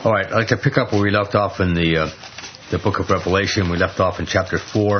All right, I'd like to pick up where we left off in the book of Revelation. We left off in chapter 4.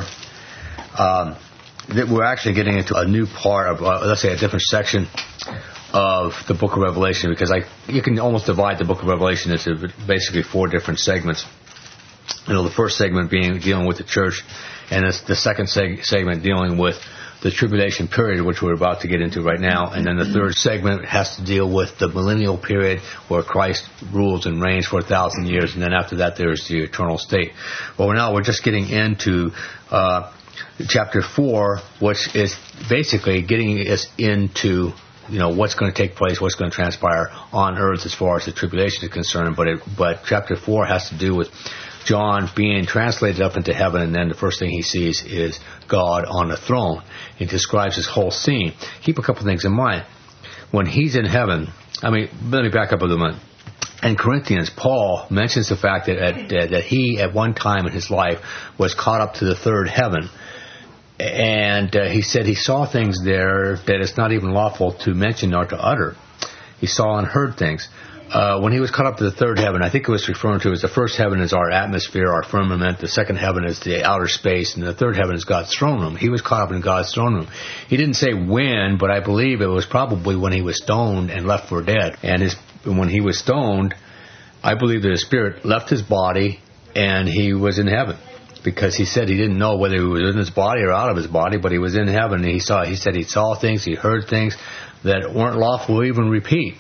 That we're actually getting into a new part of, let's say, a different section of the book of Revelation, because you can almost divide the book of Revelation into basically 4 different segments. The first segment being dealing with the church, and the second segment dealing with the tribulation period, which we're about to get into right now, and then the third segment has to deal with the millennial period where Christ rules and reigns for 1,000 years, and then after that there's the eternal state. Well, now we're just getting into chapter 4, which is basically getting us into what's going to take place, what's going to transpire on earth as far as the tribulation is concerned. But chapter 4 has to do with John being translated up into heaven, and then the first thing he sees is God on the throne. He describes this whole scene. Keep a couple things in mind. When he's in heaven, let me back up a little bit. In Corinthians, Paul mentions the fact that he, at one time in his life, was caught up to the third heaven. And he said he saw things there that it's not even lawful to mention or to utter. He saw and heard things. When he was caught up to the third heaven, I think it was referring to as the first heaven is our atmosphere, our firmament. The second heaven is the outer space, and the third heaven is God's throne room. He was caught up in God's throne room. He didn't say when, but I believe it was probably when he was stoned and left for dead. And when he was stoned, I believe that his spirit left his body and he was in heaven. Because he said he didn't know whether he was in his body or out of his body, but he was in heaven. And he said he saw things, he heard things that weren't lawful to even repeat.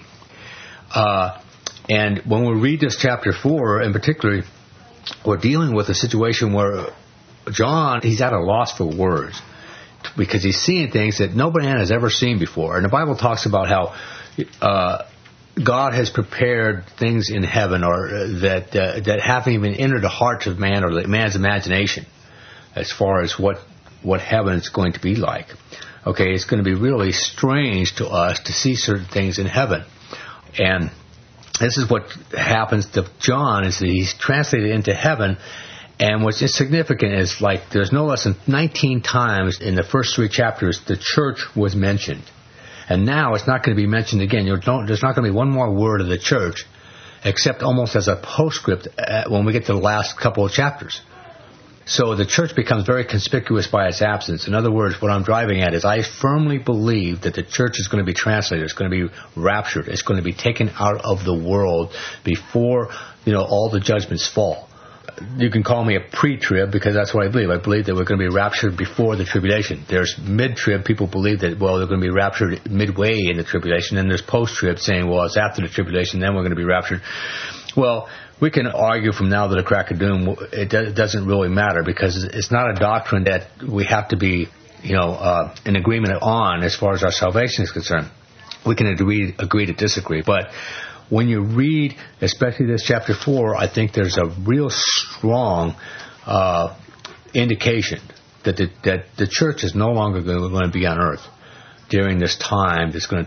And when we read this chapter 4, in particular, we're dealing with a situation where John, he's at a loss for words, because he's seeing things that nobody has ever seen before. And the Bible talks about how God has prepared things in heaven, or that haven't even entered the hearts of man or man's imagination, as far as what heaven is going to be like. Okay, it's going to be really strange to us to see certain things in heaven. And this is what happens to John, is that he's translated into heaven. And what's significant is, like, there's no less than 19 times in the first 3 chapters the church was mentioned. And now it's not going to be mentioned again. There's not going to be one more word of the church, except almost as a postscript when we get to the last couple of chapters. So the church becomes very conspicuous by its absence. In other words, what I'm driving at is I firmly believe that the church is going to be translated. It's going to be raptured. It's going to be taken out of the world before all the judgments fall. You can call me a pre-trib, because that's what I believe. I believe that we're going to be raptured before the tribulation. There's mid-trib. People believe that, well, they're going to be raptured midway in the tribulation. And there's post-trib saying, well, it's after the tribulation, then we're going to be raptured. Well, we can argue from now to the crack of doom. It doesn't really matter, because it's not a doctrine that we have to be, in agreement on as far as our salvation is concerned. We can agree to disagree. But when you read, especially this chapter 4, I think there's a real strong indication that the church is no longer going to be on earth during this time. There's going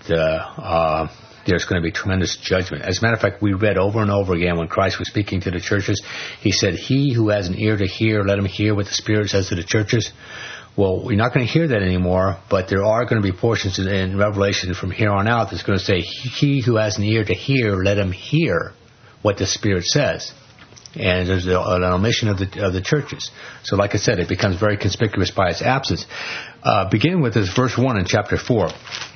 to be tremendous judgment. As a matter of fact, we read over and over again when Christ was speaking to the churches, he said, "He who has an ear to hear, let him hear what the Spirit says to the churches." Well, we're not going to hear that anymore, but there are going to be portions in Revelation from here on out that's going to say, "He who has an ear to hear, let him hear what the Spirit says." And there's an omission of the churches. So like I said, it becomes very conspicuous by its absence. Beginning with this verse 1 in chapter 4.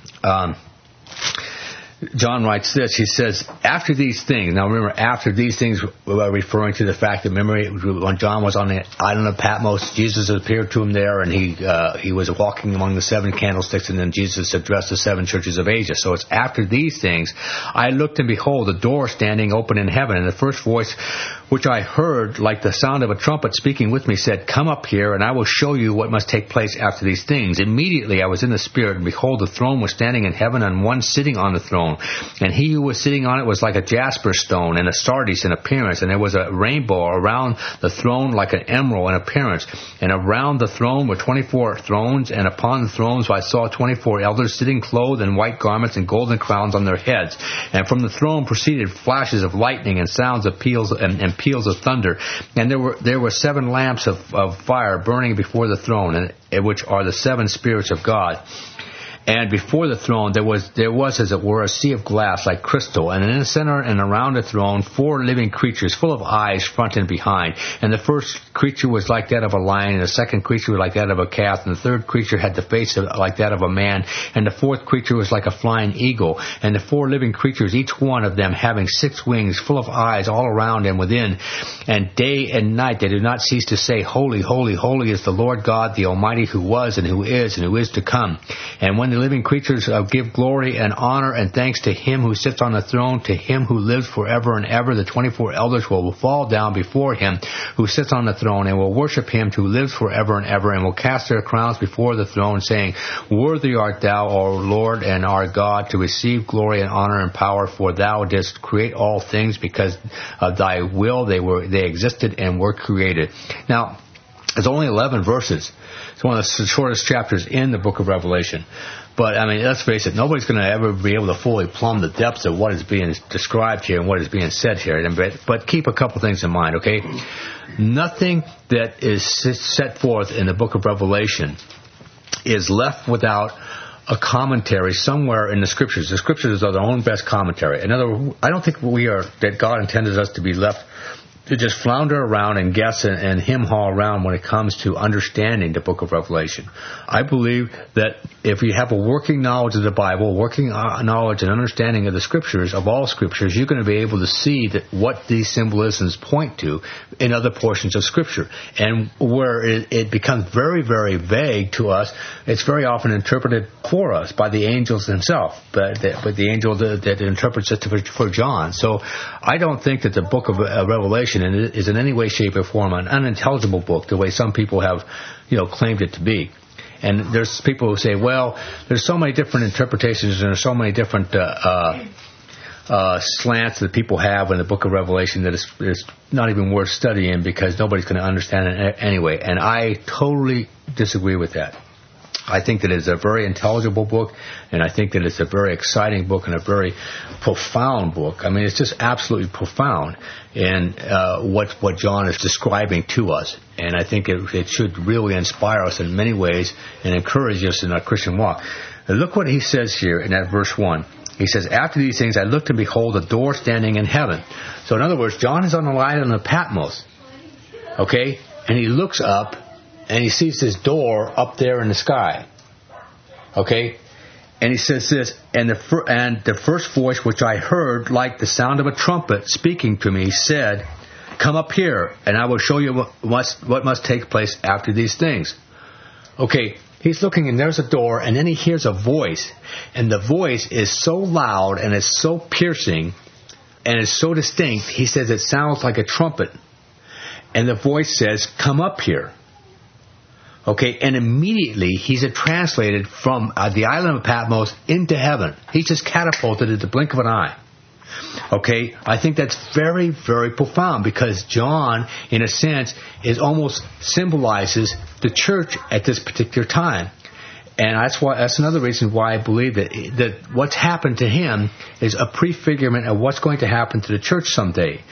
John writes this. He says, after these things. Now remember, after these things, we're referring to the fact that, remember, when John was on the island of Patmos, Jesus appeared to him there, and he was walking among the 7 candlesticks, and then Jesus addressed the 7 churches of Asia. So it's after these things. I looked, and behold, a door standing open in heaven, and the first voice which I heard, like the sound of a trumpet speaking with me, said, "Come up here, and I will show you what must take place after these things." Immediately I was in the Spirit, and behold, the throne was standing in heaven, and one sitting on the throne. And he who was sitting on it was like a jasper stone and a sardius in appearance. And there was a rainbow around the throne like an emerald in appearance. And around the throne were 24 thrones, and upon the thrones I saw 24 elders sitting clothed in white garments and golden crowns on their heads. And from the throne proceeded flashes of lightning and sounds of peals and peals of thunder. And there were 7 lamps of fire burning before the throne, which are the 7 spirits of God. And before the throne there was, as it were, a sea of glass like crystal, and in the center and around the throne 4 living creatures full of eyes front and behind. And the first creature was like that of a lion, and the second creature was like that of a calf, and the third creature had the face like that of a man, and the fourth creature was like a flying eagle. And the 4 living creatures, each one of them having 6 wings, full of eyes all around and within, and day and night they do not cease to say, Holy, holy, holy is the Lord God, the Almighty, who was and who is to come. And when the living creatures give glory and honor and thanks to him who sits on the throne, to him who lives forever and ever, the 24 elders will fall down before him who sits on the throne, and will worship him who lives forever and ever, and will cast their crowns before the throne, saying, Worthy art thou, O Lord and our God, to receive glory and honor and power, for thou didst create all things, because of thy will they existed and were created. Now, it's only 11 verses. It's one of the shortest chapters in the book of Revelation. But, I mean, let's face it, nobody's going to ever be able to fully plumb the depths of what is being described here and what is being said here. But keep a couple things in mind, okay? Nothing that is set forth in the book of Revelation is left without a commentary somewhere in the Scriptures. The Scriptures are their own best commentary. In other words, I don't think that God intended us to be left to just flounder around and guess and hem-haw around when it comes to understanding the book of Revelation. I believe that if you have a working knowledge of the Bible, working knowledge and understanding of the Scriptures, of all Scriptures, you're going to be able to see that what these symbolisms point to in other portions of Scripture. And where it becomes very, very vague to us, it's very often interpreted for us by the angels themselves, but the angel that interprets it for John. So I don't think that the book of Revelation is in any way, shape, or form an unintelligible book the way some people have, claimed it to be. And there's people who say, well, there's so many different interpretations and there's so many different slants that people have in the book of Revelation that it's not even worth studying because nobody's going to understand it anyway. And I totally disagree with that. I think that it's a very intelligible book, and I think that it's a very exciting book and a very profound book. I mean, it's just absolutely profound in what John is describing to us. And I think it should really inspire us in many ways and encourage us in our Christian walk. Now, look what he says here in that verse 1. He says, After these things I looked and behold a door standing in heaven. So in other words, John is on the island of Patmos. Okay? And he looks up and he sees this door up there in the sky. Okay? And he says this, and the first voice which I heard, like the sound of a trumpet speaking to me, said, Come up here, and I will show you what must take place after these things. Okay, he's looking, and there's a door, and then he hears a voice. And the voice is so loud, and it's so piercing, and it's so distinct, he says it sounds like a trumpet. And the voice says, Come up here. Okay, and immediately he's translated from the island of Patmos into heaven. He's just catapulted at the blink of an eye. Okay, I think that's very, very profound because John, in a sense, almost symbolizes the church at this particular time. And that's another reason why I believe that what's happened to him is a prefigurement of what's going to happen to the church someday.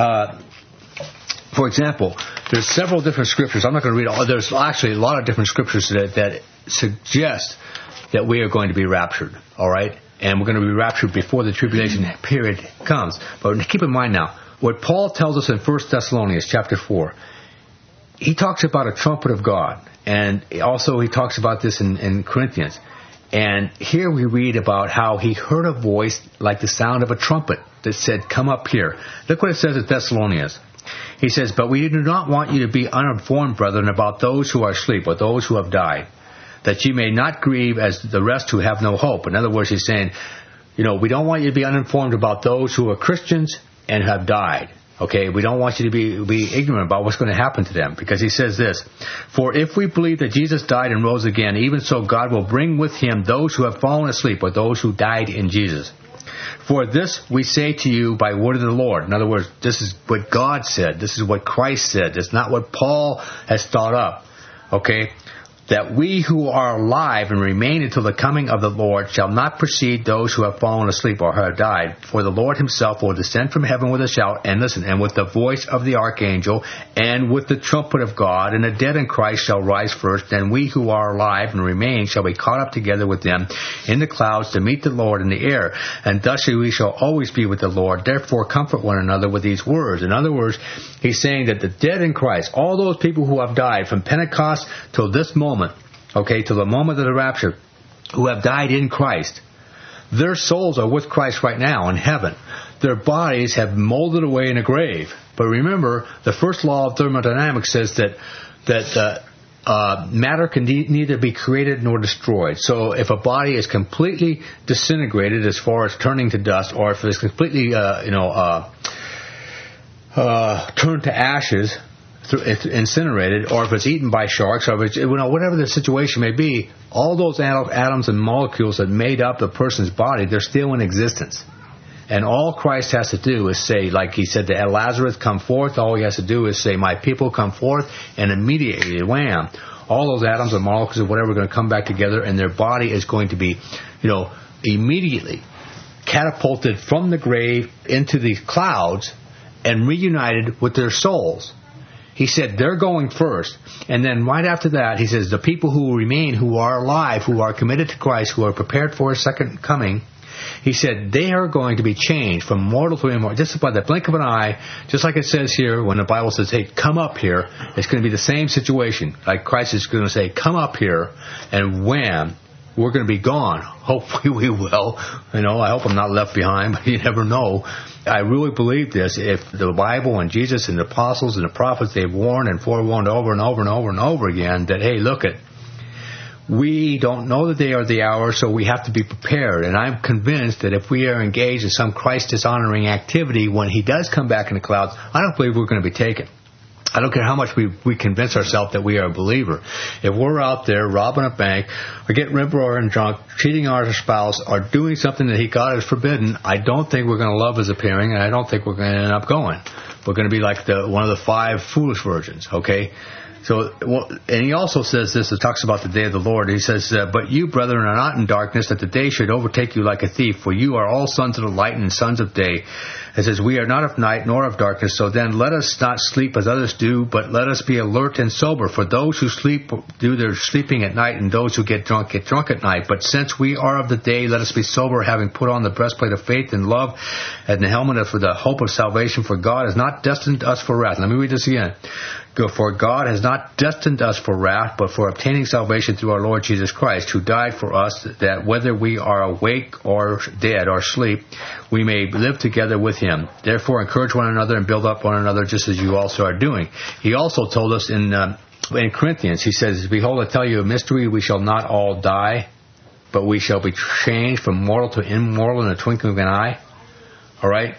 For example, there's several different scriptures. I'm not going to read all. There's actually a lot of different scriptures that suggest that we are going to be raptured. All right, and we're going to be raptured before the tribulation period comes. But keep in mind now, what Paul tells us in 1 Thessalonians chapter 4, he talks about a trumpet of God, and also he talks about this in Corinthians. And here we read about how he heard a voice like the sound of a trumpet that said, Come up here. Look what it says in Thessalonians. He says, But we do not want you to be uninformed, brethren, about those who are asleep, or those who have died, that ye may not grieve as the rest who have no hope. In other words, he's saying, we don't want you to be uninformed about those who are Christians and have died. Okay, we don't want you to be ignorant about what's going to happen to them. Because he says this, For if we believe that Jesus died and rose again, even so God will bring with him those who have fallen asleep, or those who died in Jesus. For this we say to you by word of the Lord. In other words, this is what God said. This is what Christ said. It's not what Paul has thought up. Okay? that we who are alive and remain until the coming of the Lord shall not precede those who have fallen asleep or have died. For the Lord himself will descend from heaven with a shout, and listen, and with the voice of the archangel, and with the trumpet of God, and the dead in Christ shall rise first. Then we who are alive and remain shall be caught up together with them in the clouds to meet the Lord in the air. And thus we shall always be with the Lord. Therefore comfort one another with these words. In other words, he's saying that the dead in Christ, all those people who have died from Pentecost till this moment, okay, till the moment of the rapture, who have died in Christ, their souls are with Christ right now in heaven. Their bodies have molded away in a grave. But remember, the first law of thermodynamics says that matter can neither be created nor destroyed. So if a body is completely disintegrated as far as turning to dust, or if it's completely turned to ashes, it's incinerated, or if it's eaten by sharks, or if it's, whatever the situation may be, all those atoms and molecules that made up the person's body, they're still in existence. And all Christ has to do is say, like he said to Lazarus, come forth. All he has to do is say, my people come forth, and immediately, wham, all those atoms and molecules and whatever are going to come back together, and their body is going to be, immediately catapulted from the grave into the clouds and reunited with their souls. He said they're going first, and then right after that, he says the people who remain, who are alive, who are committed to Christ, who are prepared for his second coming, he said they are going to be changed from mortal to immortal, just by the blink of an eye, just like it says here when the Bible says, hey, come up here. It's going to be the same situation. Like Christ is going to say, come up here, and wham, we're going to be gone. Hopefully we will. I hope I'm not left behind, but you never know. I really believe this. If the Bible and Jesus and the apostles and the prophets, they've warned and forewarned over and over and over and over again that, hey, look it, we don't know the day or the hour, so we have to be prepared. And I'm convinced that if we are engaged in some Christ dishonoring activity, when he does come back in the clouds, I don't believe we're going to be taken. I don't care how much we convince ourselves that we are a believer. If we're out there robbing a bank, or getting rip-roaring drunk, cheating our spouse, or doing something that God has forbidden, I don't think we're going to love his appearing, and I don't think we're going to end up going. We're going to be like one of the 5 foolish virgins, okay? So, and he also says this, it talks about the day of the Lord. He says, but you, brethren, are not in darkness, that the day should overtake you like a thief, for you are all sons of the light and sons of day. It says, we are not of night nor of darkness, so then let us not sleep as others do, but let us be alert and sober. For those who sleep do their sleeping at night, and those who get drunk at night. But since we are of the day, let us be sober, having put on the breastplate of faith and love, and the helmet for the hope of salvation. For God has not destined us for wrath. Let me read this again. For God has not destined us for wrath, but for obtaining salvation through our Lord Jesus Christ, who died for us, that whether we are awake or dead or asleep, we may live together with him. Therefore encourage one another and build up one another, just as you also are doing. He also told us in Corinthians, he says, behold, I tell you a mystery, we shall not all die, but we shall be changed from mortal to immortal in the twinkling of an eye. All right?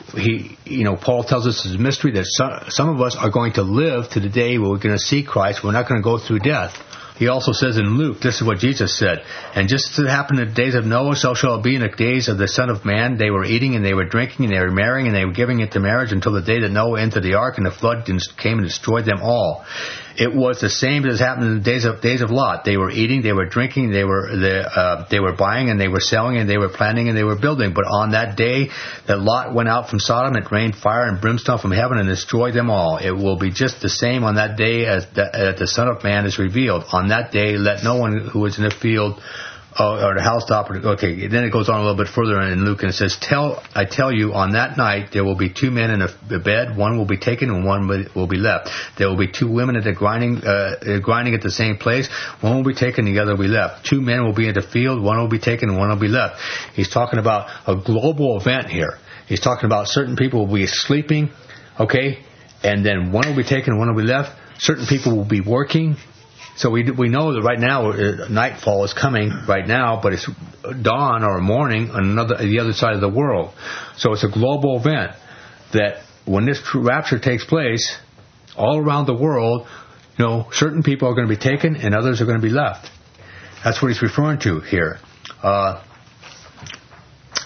Paul tells us it's a mystery that some of us are going to live to the day where we're going to see Christ. We're not going to go through death. He also says in Luke, this is what Jesus said, and just as it happened in the days of Noah, so shall it be in the days of the Son of Man. They were eating and they were drinking and they were marrying and they were giving it to marriage until the day that Noah entered the ark and the flood came and destroyed them all. It was the same as happened in the days of Lot. They were eating, they were drinking, they were buying and they were selling and they were planting and they were building. But on that day that Lot went out from Sodom, it rained fire and brimstone from heaven and destroyed them all. It will be just the same on that day as the Son of Man is revealed. On that day, let no one who is in the field or the housetop. Okay, then it goes on a little bit further in Luke and it says, I tell you, on that night there will be 2 men in a bed, one will be taken and one will be left. There will be 2 women at the grinding at the same place, one will be taken, the other will be left. 2 men will be in the field, one will be taken and one will be left. He's talking about a global event here. He's talking about certain people will be sleeping, okay, and then one will be taken and one will be left. Certain people will be working. So we know that right now nightfall is coming right now, but it's dawn or morning on the other side of the world. So it's a global event that when this rapture takes place, all around the world, certain people are going to be taken and others are going to be left. That's what he's referring to here.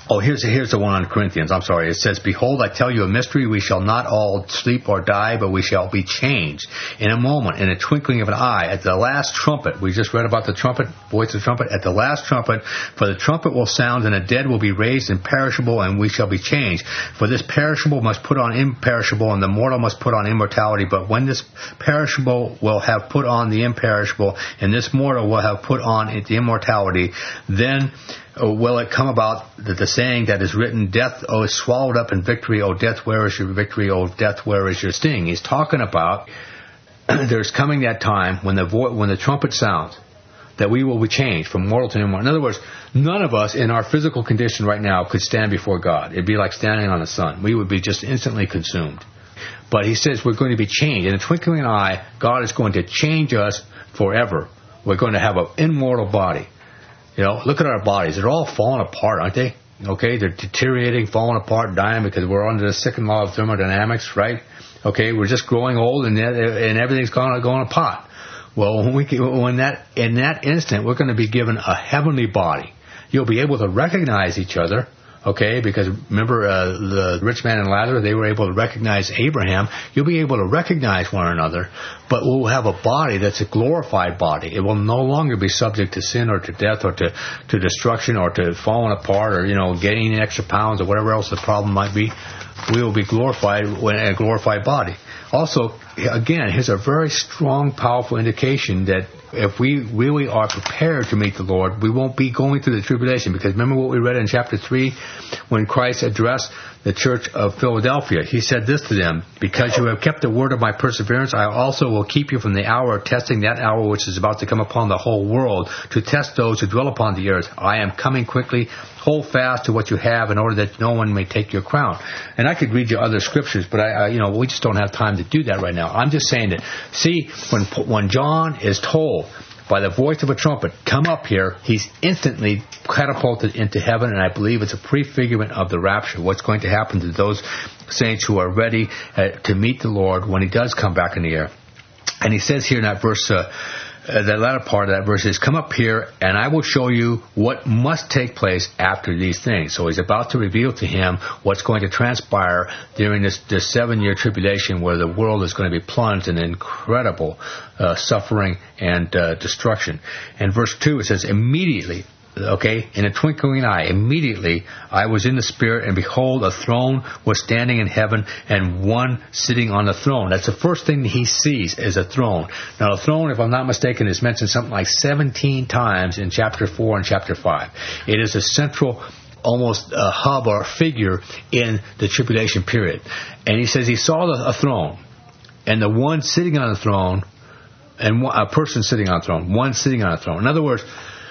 Oh, here's the one on Corinthians. I'm sorry. It says, "Behold, I tell you a mystery. We shall not all sleep or die, but we shall be changed in a moment, in a twinkling of an eye, at the last trumpet." We just read about the trumpet, voice of the trumpet. "At the last trumpet, for the trumpet will sound, and the dead will be raised imperishable, and we shall be changed. For this perishable must put on imperishable, and the mortal must put on immortality. But when this perishable will have put on the imperishable, and this mortal will have put on the immortality, then will it come about that the saying that is written, death, is swallowed up in victory. O death, where is your victory? O death, where is your sting?" He's talking about there's coming that time when the trumpet sounds, that we will be changed from mortal to immortal. In other words, none of us in our physical condition right now could stand before God. It'd be like standing on the sun. We would be just instantly consumed. But he says we're going to be changed. In a twinkling of an eye, God is going to change us forever. We're going to have an immortal body. Look at our bodies. They're all falling apart, aren't they? Okay, they're deteriorating, falling apart, dying because we're under the second law of thermodynamics, right? Okay, we're just growing old and everything's going to pot. Well, in that instant, we're going to be given a heavenly body. You'll be able to recognize each other. Okay, because remember the rich man and Lazarus, they were able to recognize Abraham. You'll be able to recognize one another, but we'll have a body that's a glorified body. It will no longer be subject to sin or to death or to destruction or to falling apart or, gaining extra pounds or whatever else the problem might be. We will be glorified in a glorified body. Also, again, here's a very strong, powerful indication that if we really are prepared to meet the Lord, we won't be going through the tribulation. Because remember what we read in chapter 3 when Christ addressed the church of Philadelphia. He said this to them, "Because you have kept the word of my perseverance, I also will keep you from the hour of testing, that hour which is about to come upon the whole world, to test those who dwell upon the earth. I am coming quickly. Hold fast to what you have in order that no one may take your crown." And I could read you other scriptures, but we just don't have time to do that right now. I'm just saying that, see, when John is told by the voice of a trumpet, "Come up here," he's instantly catapulted into heaven, and I believe it's a prefigurement of the rapture, what's going to happen to those saints who are ready to meet the Lord when he does come back in the air. And he says here in that verse, the latter part of that verse is, "Come up here, and I will show you what must take place after these things." So he's about to reveal to him what's going to transpire during this 7-year tribulation, where the world is going to be plunged in incredible suffering and destruction. And verse 2, it says, "Immediately," okay, "in a twinkling eye, immediately I was in the Spirit, and behold, a throne was standing in heaven, and one sitting on the throne." That's the first thing that he sees, is a throne. Now, a throne, if I'm not mistaken, is mentioned something like 17 times in chapter 4 and chapter 5. It is a central, almost a hub or figure in the tribulation period. And he says he saw a throne, and the one sitting on the throne, and a person sitting on the throne, one sitting on a throne. In other words,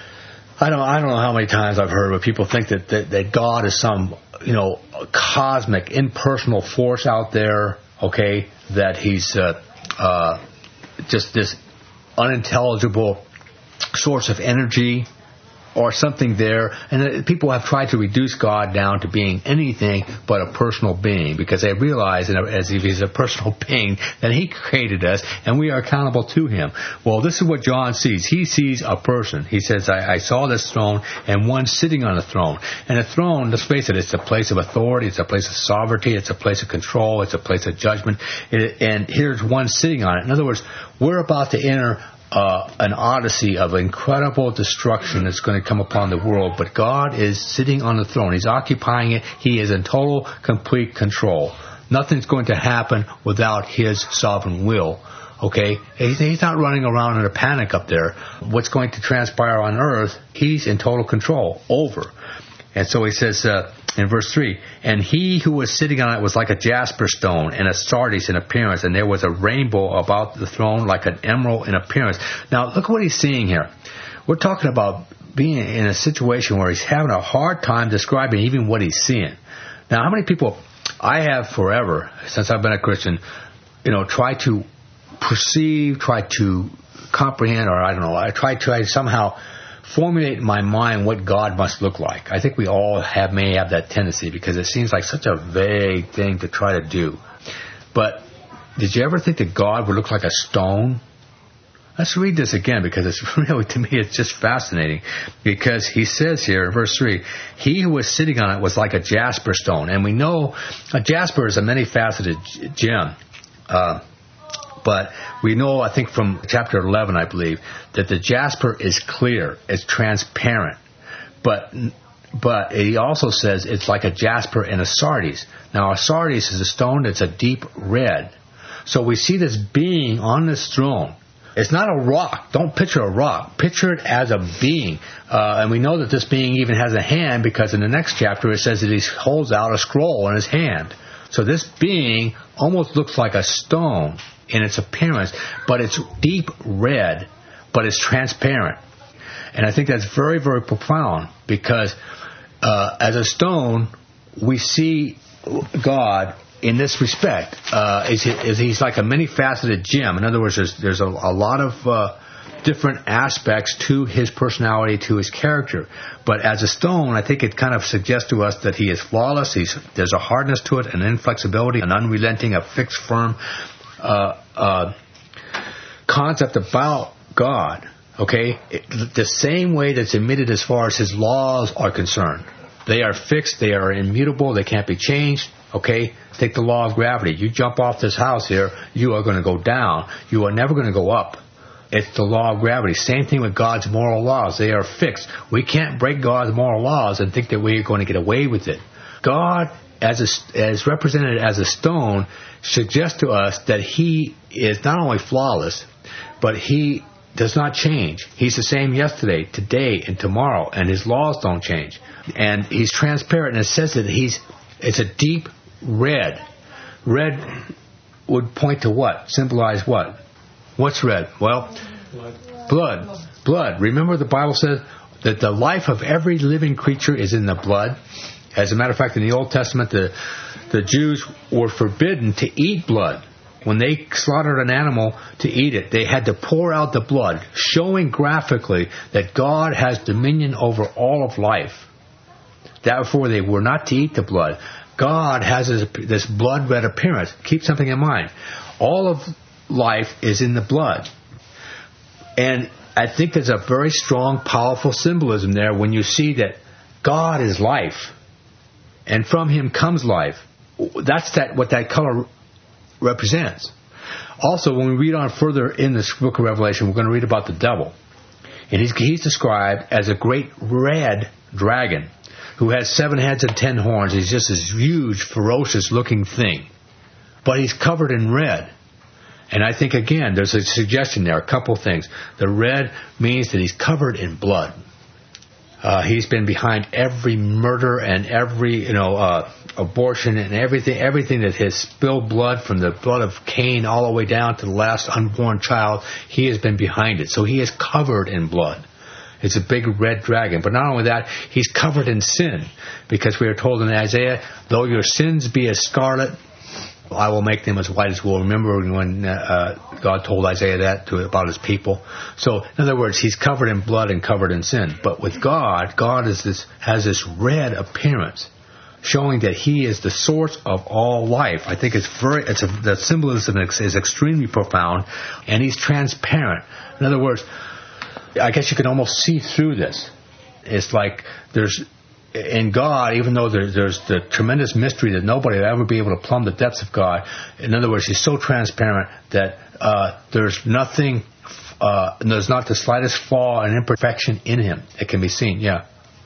I don't know how many times I've heard where people think that God is some, cosmic, impersonal force out there, okay, that he's just this unintelligible source of energy or something there. And people have tried to reduce God down to being anything but a personal being, because they realize, as if he's a personal being, that he created us and we are accountable to him. Well, this is what John sees. He sees a person. He says, I saw this throne and one sitting on a throne. And a throne, let's face it, it's a place of authority, it's a place of sovereignty, it's a place of control, it's a place of judgment. And here's one sitting on it. In other words, we're about to enter an odyssey of incredible destruction that's going to come upon the world, but God is sitting on the throne. He's occupying it. He is in total, complete control. Nothing's going to happen without his sovereign will. Okay? He's not running around in a panic up there. What's going to transpire on earth, he's in total control over. And so he says in verse 3, "And he who was sitting on it was like a jasper stone and a sardis in appearance, and there was a rainbow about the throne like an emerald in appearance." Now, look what he's seeing here. We're talking about being in a situation where he's having a hard time describing even what he's seeing. Now, how many people, I have forever, since I've been a Christian, try to perceive, try to comprehend, or I don't know, I try to somehow formulate in my mind what God must look like. I think we all may have that tendency, because it seems like such a vague thing to try to do. But did you ever think that God would look like a stone? Let's read this again because it's really, to me, it's just fascinating. Because he says here in verse 3, he who was sitting on it was like a jasper stone. And we know a jasper is a many-faceted gem. But we know, I think from chapter 11, I believe, that the jasper is clear, it's transparent. But he also says it's like a jasper and a sardius. Now, a sardius is a stone that's a deep red. So we see this being on this throne. It's not a rock. Don't picture a rock. Picture it as a being. And we know that this being even has a hand because in the next chapter it says that he holds out a scroll in his hand. So this being almost looks like a stone in its appearance, but it's deep red, but it's transparent. And I think that's very, very profound because as a stone, we see God in this respect. He's like a many-faceted gem. In other words, there's a lot of different aspects to his personality, to his character. But as a stone, I think it kind of suggests to us that he is flawless. There's a hardness to it, an inflexibility, an unrelenting, a fixed, firm concept about God. Okay? The same way that's admitted as far as his laws are concerned. They are fixed, they are immutable, they can't be changed. Okay? Take the law of gravity. You jump off this house here, you are going to go down. You are never going to go up. It's the law of gravity. Same thing with God's moral laws. They are fixed. We can't break God's moral laws and think that we're going to get away with it. God, as represented as a stone, suggests to us that he is not only flawless, but he does not change. He's the same yesterday, today, and tomorrow, and his laws don't change. And he's transparent, and it says that it's a deep red. Red would point to what? Symbolize what? What's red? Well, blood. Remember the Bible says that the life of every living creature is in the blood. As a matter of fact, in the Old Testament, the Jews were forbidden to eat blood. When they slaughtered an animal to eat it, they had to pour out the blood, showing graphically that God has dominion over all of life. Therefore, they were not to eat the blood. God has this blood-red appearance. Keep something in mind. All of life is in the blood. And I think there's a very strong, powerful symbolism there when you see that God is life. And from him comes life. That's what that color represents. Also, when we read on further in this book of Revelation, we're going to read about the devil. And he's described as a great red dragon who has 7 heads and 10 horns. He's just this huge, ferocious-looking thing. But he's covered in red. And I think, again, there's a suggestion there, a couple things. The red means that he's covered in blood. He's been behind every murder and every, abortion and everything that has spilled blood from the blood of Cain all the way down to the last unborn child. He has been behind it. So he is covered in blood. It's a big red dragon. But not only that, he's covered in sin. Because we are told in Isaiah, though your sins be as scarlet, I will make them as white as wool. Remember when God told Isaiah that about his people? So, in other words, he's covered in blood and covered in sin. But with God has this red appearance, showing that he is the source of all life. I think the symbolism is extremely profound, and he's transparent. In other words, I guess you can almost see through this. It's like in God, even though there's the tremendous mystery that nobody will ever be able to plumb the depths of God. In other words, he's so transparent that there's nothing, there's not the slightest flaw and imperfection in him. It can be seen, yeah.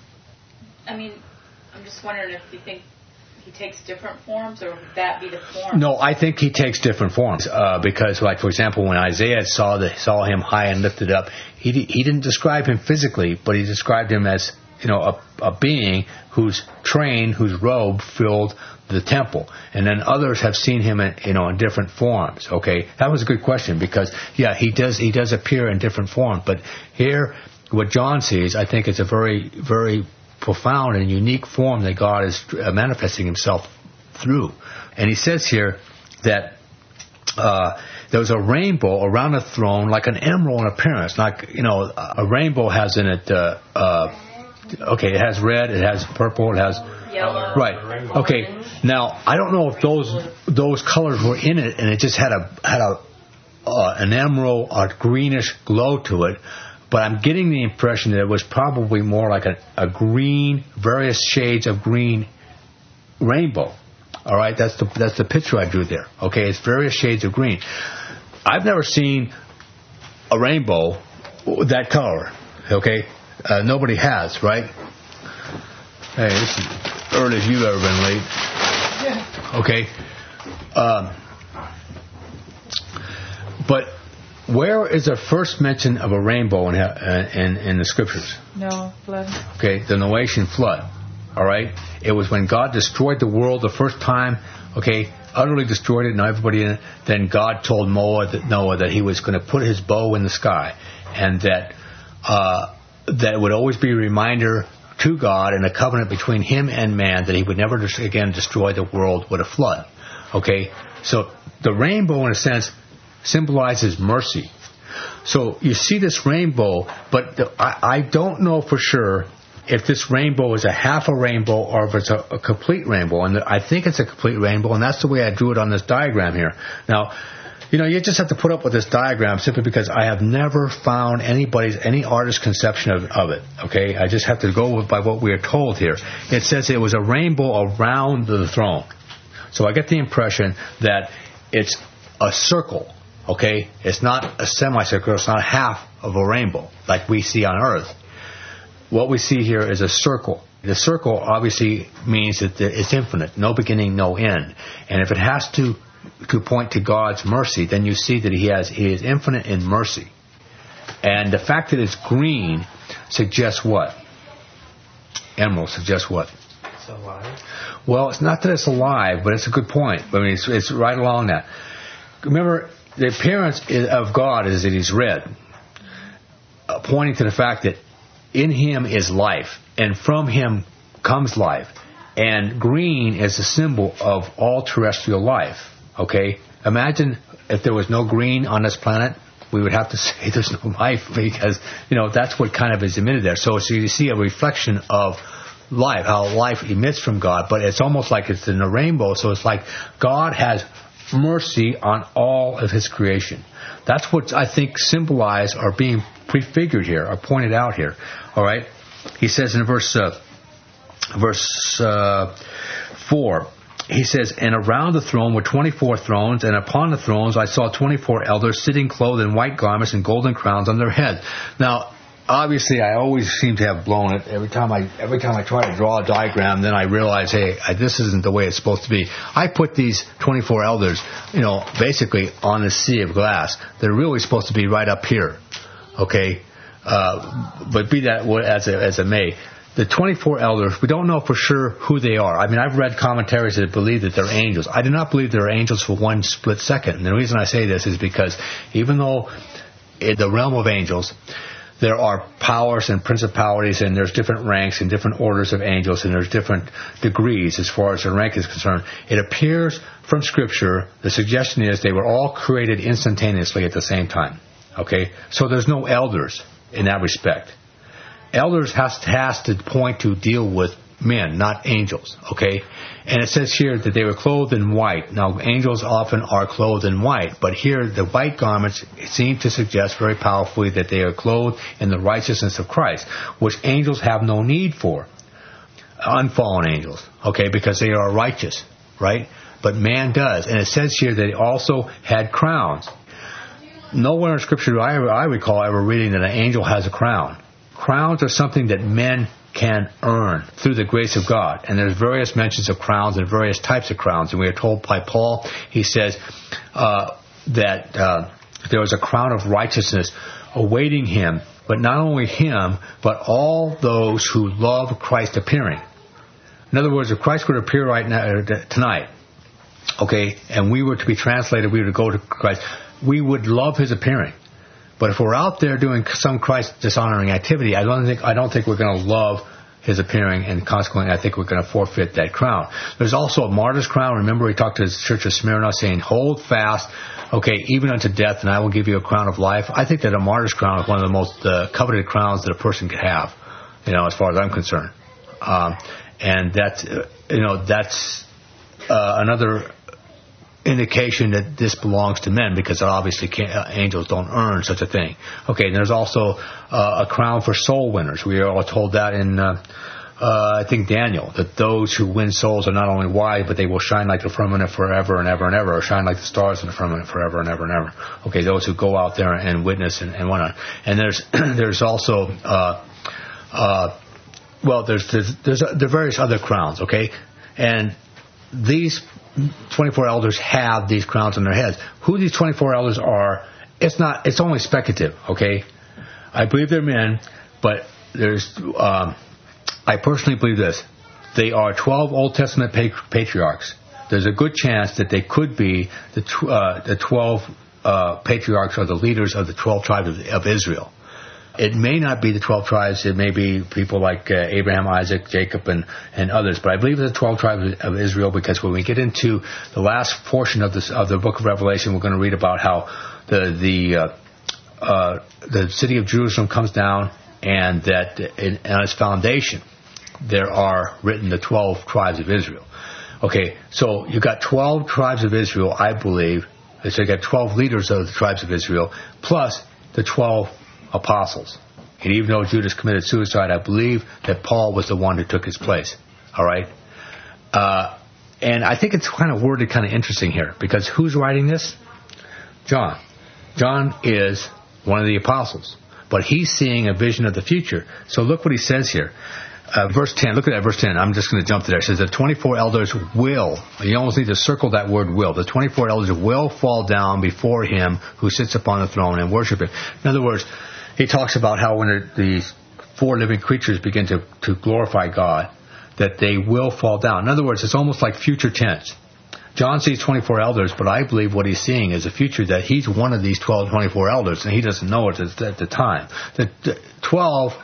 I mean, I'm just wondering if you think he takes different forms, or would that be the form? No, I think he takes different forms because, like, for example, when Isaiah saw him high and lifted up, he didn't describe him physically, but he described him as a being whose robe filled the temple. And then others have seen him in different forms. Okay, that was a good question because, yeah, he does appear in different forms. But here, what John sees, I think, is a very, very profound and unique form that God is manifesting himself through. And he says here that there was a rainbow around the throne like an emerald in appearance. Like, a rainbow has in it it has red, it has purple, it has yellow. Right. Okay. Now, I don't know if those colors were in it, and it just had a an emerald or greenish glow to it, but I'm getting the impression that it was probably more like a green, various shades of green rainbow. All right, that's the picture I drew there. Okay, it's various shades of green. I've never seen a rainbow that color. Okay, nobody has, right? Hey, this is as early as you've ever been late. Yeah. Okay, but where is the first mention of a rainbow in the scriptures? No, flood. Okay, the Noachian flood. All right, it was when God destroyed the world the first time. Okay, utterly destroyed it, and everybody in it. Then God told Noah that he was going to put his bow in the sky, and that it would always be a reminder to God and a covenant between him and man that he would never again destroy the world with a flood. Okay, so the rainbow, in a sense, symbolizes mercy. So you see this rainbow, but I don't know for sure if this rainbow is a half a rainbow or if it's a complete rainbow. And I think it's a complete rainbow, and that's the way I drew it on this diagram here. Now, you just have to put up with this diagram simply because I have never found any artist's conception of it. Okay, I just have to go by what we are told here. It says it was a rainbow around the throne. So I get the impression that it's a circle. Okay, it's not a semicircle. It's not half of a rainbow like we see on Earth. What we see here is a circle. The circle obviously means that it's infinite, no beginning, no end. And if it has to point to God's mercy, then you see that He is infinite in mercy. And the fact that it's green suggests what? Emerald suggests what? It's alive. Well, it's not that it's alive, but it's a good point. I mean, it's right along that. Remember, the appearance of God is that He's red, pointing to the fact that in Him is life, and from Him comes life. And green is a symbol of all terrestrial life. Okay? Imagine if there was no green on this planet, we would have to say there's no life, because, that's what kind of is emitted there. So you see a reflection of life, how life emits from God, but it's almost like it's in a rainbow, so it's like God has mercy on all of His creation. That's what I think symbolized or being prefigured here, or pointed out here. All right? He says in verse 4, he says, "And around the throne were 24 thrones, and upon the thrones I saw 24 elders sitting clothed in white garments and golden crowns on their heads." Now, obviously, I always seem to have blown it. Every time I try to draw a diagram, then I realize, hey, this isn't the way it's supposed to be. I put these 24 elders, basically on the sea of glass. They're really supposed to be right up here. Okay? But be that as it may, the 24 elders, we don't know for sure who they are. I mean, I've read commentaries that believe that they're angels. I do not believe they're angels for one split second. And the reason I say this is because even though in the realm of angels, there are powers and principalities, and there's different ranks and different orders of angels, and there's different degrees as far as their rank is concerned. It appears from Scripture, the suggestion is they were all created instantaneously at the same time. Okay? So there's no elders in that respect. Elders has to point to deal with men, not angels. Okay? And it says here that they were clothed in white. Now, angels often are clothed in white, but here the white garments seem to suggest very powerfully that they are clothed in the righteousness of Christ, which angels have no need for. Unfallen angels, okay, because they are righteous, right? But man does. And it says here that they also had crowns. Nowhere in Scripture do I recall ever reading that an angel has a crown. Crowns are something that men can earn through the grace of God. And there's various mentions of crowns and various types of crowns. And we are told by Paul, he says that there was a crown of righteousness awaiting him, but not only him, but all those who love Christ appearing. In other words, if Christ would appear right now, tonight, okay, and we were to be translated, we were to go to Christ, we would love His appearing. But if we're out there doing some Christ dishonoring activity, I don't think we're going to love His appearing, and consequently, I think we're going to forfeit that crown. There's also a martyr's crown. Remember, He talked to the church of Smyrna, saying, "Hold fast, okay, even unto death, and I will give you a crown of life." I think that a martyr's crown is one of the most coveted crowns that a person could have, as far as I'm concerned. And that's another indication that this belongs to men, because obviously angels don't earn such a thing. Okay, and there's also a crown for soul winners. We are all told that in, I think, Daniel, that those who win souls are not only wise, but they will shine like the firmament forever and ever and ever, or shine like the stars in the firmament forever and ever and ever. Okay, those who go out there and witness and whatnot. And there's also, there's various other crowns, okay? And these 24 elders have these crowns on their heads. Who these 24 elders are, it's only speculative, okay? I believe they're men, but I personally believe this. They are 12 Old Testament patriarchs. There's a good chance that they could be the 12 patriarchs or the leaders of the 12 tribes of Israel. It may not be the 12 tribes. It may be people like Abraham, Isaac, Jacob, and others. But I believe it's the 12 tribes of Israel, because when we get into the last portion of the book of Revelation, we're going to read about how the city of Jerusalem comes down, and that on its foundation there are written the 12 tribes of Israel. Okay, so you've got 12 tribes of Israel, I believe. So you've got 12 leaders of the tribes of Israel, plus the 12 apostles. And even though Judas committed suicide, I believe that Paul was the one who took his place. All right? And I think it's kind of worded kind of interesting here, because who's writing this? John. John is one of the apostles, but he's seeing a vision of the future. So look what he says here. Verse 10, look at that, verse 10. I'm just going to jump to there. It says the 24 elders will, you almost need to circle that word will. The 24 elders will fall down before him who sits upon the throne and worship him. In other words, he talks about how when these 4 living creatures begin to glorify God, that they will fall down. In other words, it's almost like future tense. John sees 24 elders, but I believe what he's seeing is a future that he's one of these 24 elders, and he doesn't know it at the time. The 12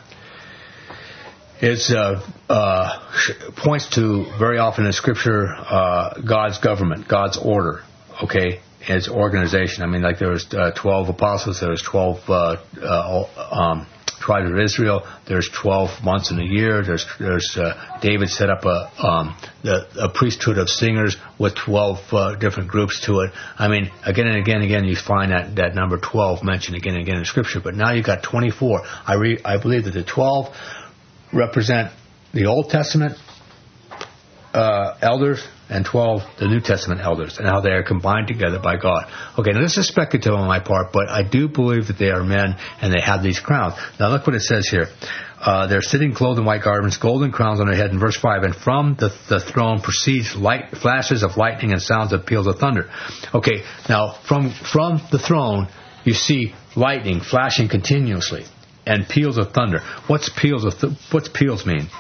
points to, very often in Scripture, God's government, God's order, okay, His organization. I mean, like there was 12 apostles, there was 12 tribes of Israel, there's 12 months in a year, there's David set up a priesthood of singers with 12 different groups to it. I mean, again and again you find that number 12 mentioned again and again in Scripture, but now you've got 24. I believe that the 12 represent the Old Testament elders, and 12 the New Testament elders, and how they are combined together by God. Okay, now this is speculative on my part, but I do believe that they are men and they have these crowns. Now look what it says here. They're sitting clothed in white garments, golden crowns on their head. In verse 5, and from the throne proceeds flashes of lightning and sounds of peals of thunder. Okay, now from the throne you see lightning flashing continuously and peals of thunder. What's peals mean?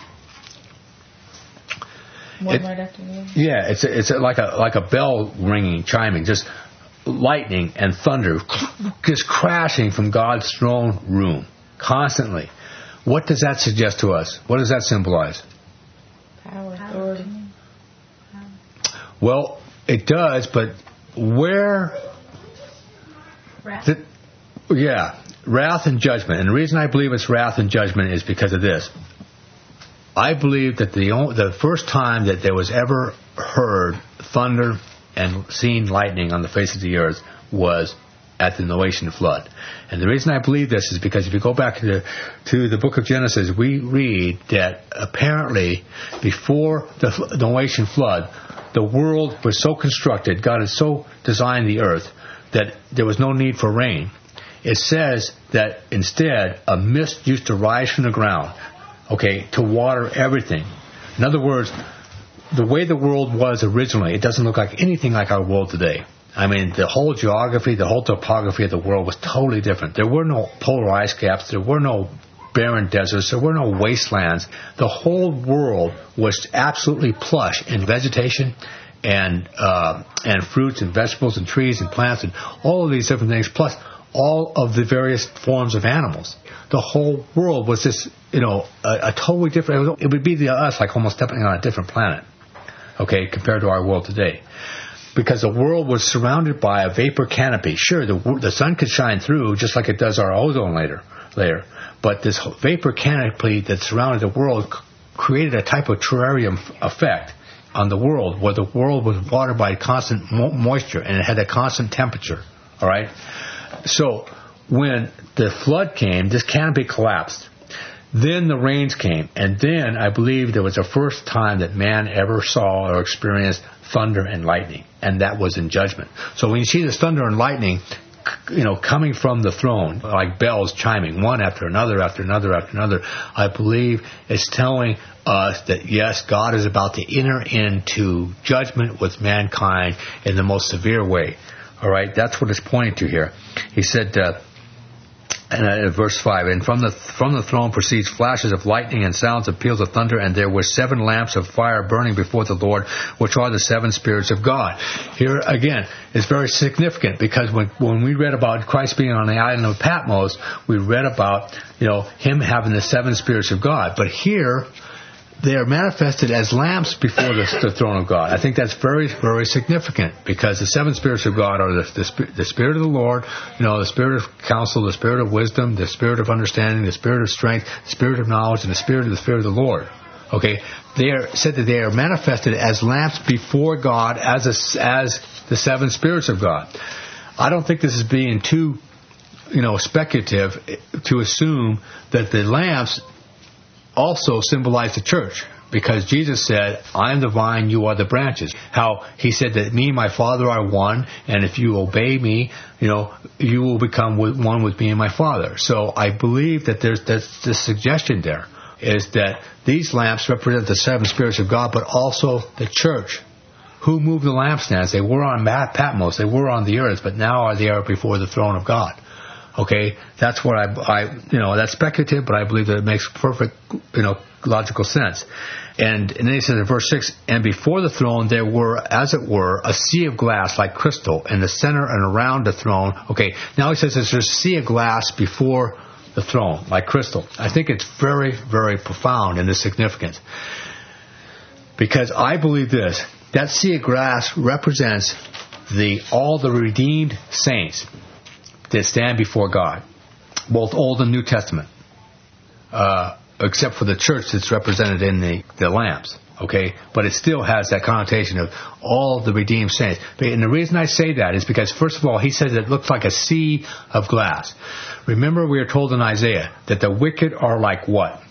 One right after the other. Yeah, it's like a bell ringing, chiming, just lightning and thunder, just crashing from God's throne room constantly. What does that suggest to us? What does that symbolize? Power, authority. Well, it does, but where? Wrath. Wrath and judgment. And the reason I believe it's wrath and judgment is because of this. I believe that the first time that there was ever heard thunder and seen lightning on the face of the earth was at the Noachian flood. And the reason I believe this is because if you go back to the book of Genesis, we read that apparently before the Noachian flood, the world was so constructed, God had so designed the earth, that there was no need for rain. It says that instead a mist used to rise from the ground, okay, to water everything. In other words, the way the world was originally, it doesn't look like anything like our world today. I mean, the whole geography, the whole topography of the world was totally different. There were no polar ice caps. There were no barren deserts. There were no wastelands. The whole world was absolutely plush in vegetation and fruits and vegetables and trees and plants and all of these different things, plus all of the various forms of animals. The whole world was this, a totally different. It would be to us like almost stepping on a different planet, okay, compared to our world today. Because the world was surrounded by a vapor canopy. Sure, the sun could shine through just like it does our ozone layer. But this vapor canopy that surrounded the world created a type of terrarium effect on the world, where the world was watered by constant moisture and it had a constant temperature. All right? So when the flood came, this canopy collapsed. Then the rains came, and then I believe there was the first time that man ever saw or experienced thunder and lightning, and that was in judgment. So when you see this thunder and lightning, coming from the throne, like bells chiming, one after another, after another, after another, I believe it's telling us that, yes, God is about to enter into judgment with mankind in the most severe way. All right, that's what it's pointing to here. He said, and verse 5, and from the throne proceeds flashes of lightning and sounds of peals of thunder, and there were 7 lamps of fire burning before the Lord, which are the 7 spirits of God. Here again, it's very significant, because when we read about Christ being on the island of Patmos, we read about him having the 7 spirits of God. But here, they are manifested as lamps before the throne of God. I think that's very, very significant, because the 7 spirits of God are the Spirit of the Lord, the Spirit of counsel, the Spirit of wisdom, the Spirit of understanding, the Spirit of strength, the Spirit of knowledge, and the Spirit of the Lord. Okay, they are said that they are manifested as lamps before God, as the 7 spirits of God. I don't think this is being too, speculative to assume that the lamps also symbolize the church, because Jesus said, I am the vine, you are the branches. How he said that me and my Father are one, and if you obey me, you will become one with me and my Father. So I believe that there's the suggestion there is that these lamps represent the 7 spirits of God, but also the church. Who moved the lampstands? They were on Patmos, they were on the earth, but now they are before the throne of God. Okay, that's what that's speculative, but I believe that it makes perfect, logical sense. And then he says in verse 6, and before the throne there were, as it were, a sea of glass like crystal in the center and around the throne. Okay, now he says there's a sea of glass before the throne, like crystal. I think it's very, very profound in its significance. Because I believe this, that sea of glass represents all the redeemed saints that stand before God, both Old and New Testament, except for the church that's represented in the lamps, okay? But it still has that connotation of all the redeemed saints. And the reason I say that is because, first of all, he says it looks like a sea of glass. Remember, we are told in Isaiah that the wicked are like what?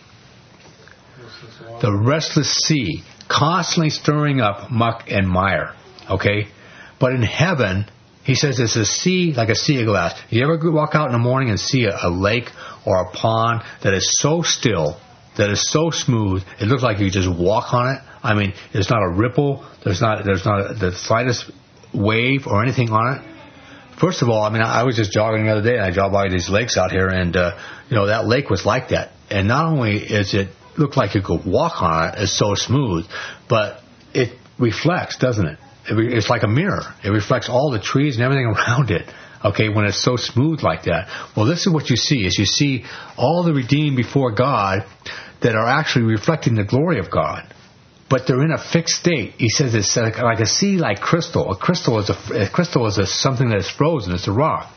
The restless sea, constantly stirring up muck and mire, okay? But in heaven, he says it's a sea, like a sea of glass. You ever walk out in the morning and see a lake or a pond that is so still, that is so smooth, it looks like you just walk on it? I mean, there's not a ripple, there's not the slightest wave or anything on it. First of all, I was just jogging the other day, and I jogged by these lakes out here, and that lake was like that. And not only is it look like you could walk on it, it's so smooth, but it reflects, doesn't it? It's like a mirror. It reflects all the trees and everything around it, okay, when it's so smooth like that. Well, this is what you see, is you see all the redeemed before God that are actually reflecting the glory of God. But they're in a fixed state. He says it's like a sea, like crystal. A crystal is something that is frozen. It's a rock.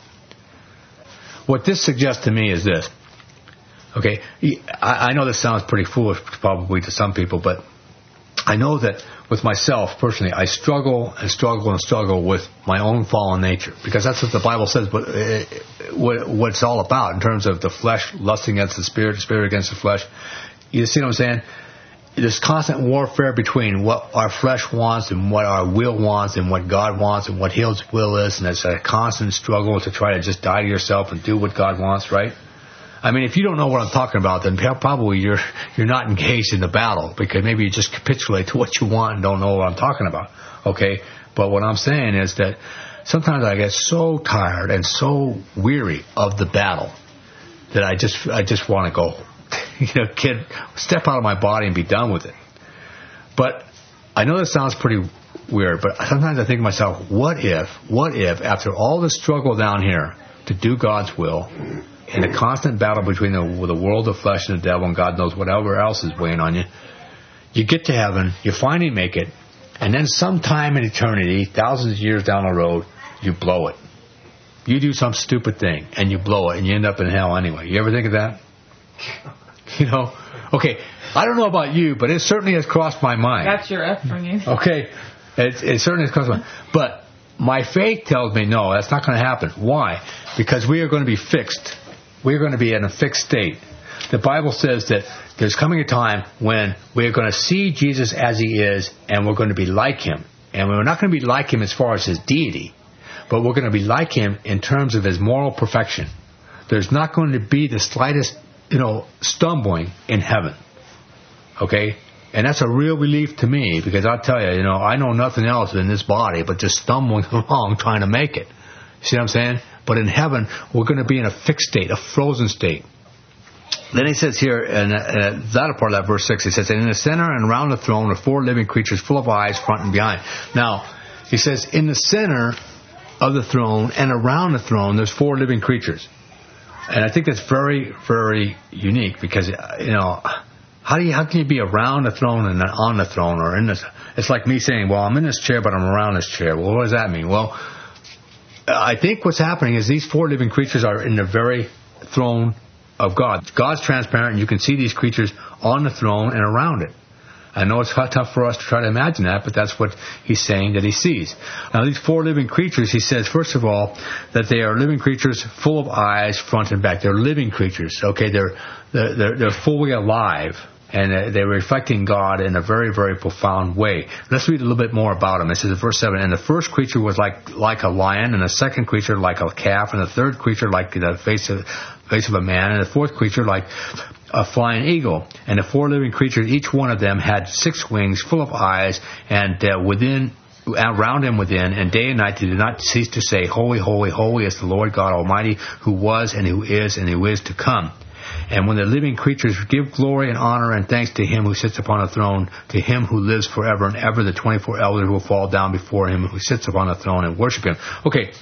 What this suggests to me is this. Okay, I know this sounds pretty foolish probably to some people, but I know that with myself personally, I struggle and struggle and struggle with my own fallen nature, because that's what the Bible says. But what it's all about in terms of the flesh lusting against the spirit against the flesh. You see what I'm saying? There's constant warfare between what our flesh wants and what our will wants and what God wants and what His will is, and it's a constant struggle to try to just die to yourself and do what God wants, right? If you don't know what I'm talking about, then probably you're not engaged in the battle, because maybe you just capitulate to what you want and don't know what I'm talking about, okay? But what I'm saying is that sometimes I get so tired and so weary of the battle that I just want to go, kid, step out of my body and be done with it. But I know this sounds pretty weird, but sometimes I think to myself, what if after all the struggle down here to do God's will, in the constant battle between the world of flesh and the devil and God knows whatever else is weighing on you, you get to heaven, you finally make it, and then sometime in eternity, thousands of years down the road, you blow it. You do some stupid thing, and you blow it, and you end up in hell anyway. You ever think of that? Okay, I don't know about you, but it certainly has crossed my mind. That's your upbringing. Okay, it certainly has crossed my mind. But my faith tells me, no, that's not going to happen. Why? Because we are going to be fixed. We are going to be in a fixed state. The Bible says that there's coming a time when we're going to see Jesus as he is, and we're going to be like him. And we're not going to be like him as far as his deity, but we're going to be like him in terms of his moral perfection. There's not going to be the slightest, stumbling in heaven. Okay? And that's a real relief to me, because I'll tell you, I know nothing else in this body but just stumbling along trying to make it. See what I'm saying? But in heaven, we're going to be in a fixed state, a frozen state. Then he says here, in the latter part of that verse 6, he says, and in the center and around the throne are 4 living creatures full of eyes, front and behind. Now, he says, in the center of the throne and around the throne, there's 4 living creatures. And I think that's very, very unique, because, how can you be around the throne and on the throne, or in this? It's like me saying, well, I'm in this chair, but I'm around this chair. Well, what does that mean? Well, I think what's happening is these 4 living creatures are in the very throne of God. God's transparent, and you can see these creatures on the throne and around it. I know it's tough for us to try to imagine that, but that's what he's saying that he sees. Now, these 4 living creatures, he says, first of all, that they are living creatures full of eyes, front and back. They're living creatures. Okay, they're fully alive, and they're reflecting God in a very, very profound way. Let's read a little bit more about them. It says in verse 7, and the first creature was like a lion, and the second creature like a calf, and the third creature like the face of a man, and the fourth creature like a flying eagle. And the 4 living creatures, each one of them had 6 wings, full of eyes, and around and within, and day and night they did not cease to say, Holy, holy, holy is the Lord God Almighty, who was and who is to come. And when the living creatures give glory and honor and thanks to him who sits upon the throne, to him who lives forever and ever, the 24 elders will fall down before him who sits upon the throne and worship him. Okay.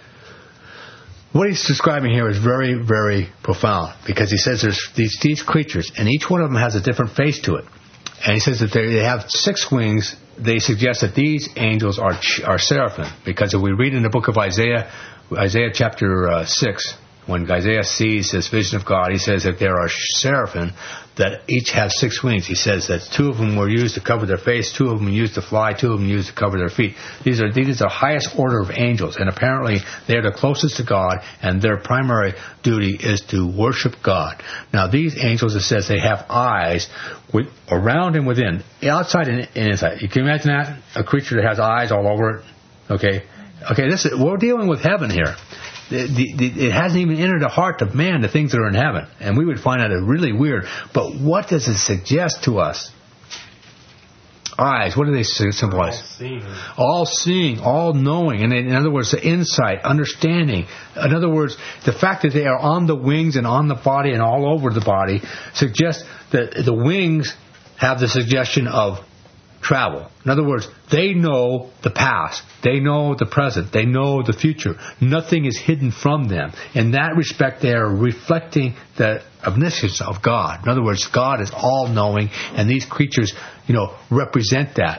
What he's describing here is very, very profound, because he says there's these creatures, and each one of them has a different face to it. And he says that they have 6 wings. They suggest that these angels are seraphim, because if we read in the book of Isaiah chapter 6, when Isaiah sees this vision of God, he says that there are seraphim that each have 6 wings. He says that 2 of them were used to cover their face, 2 of them used to fly, 2 of them used to cover their feet. These are the highest order of angels, and apparently they're the closest to God, and their primary duty is to worship God. Now, these angels, it says they have eyes around and within, outside and inside. You can imagine that? A creature that has eyes all over it? Okay, we're dealing with heaven here. It hasn't even entered the heart of man, the things that are in heaven. And we would find that really weird. But what does it suggest to us? Eyes, what do they symbolize? All seeing, all knowing. And in other words, the insight, understanding. In other words, the fact that they are on the wings and on the body and all over the body suggests that the wings have the suggestion of travel. In other words, they know the past. They know the present. They know the future. Nothing is hidden from them. In that respect, they are reflecting the omniscience of God. In other words, God is all-knowing, and these creatures, represent that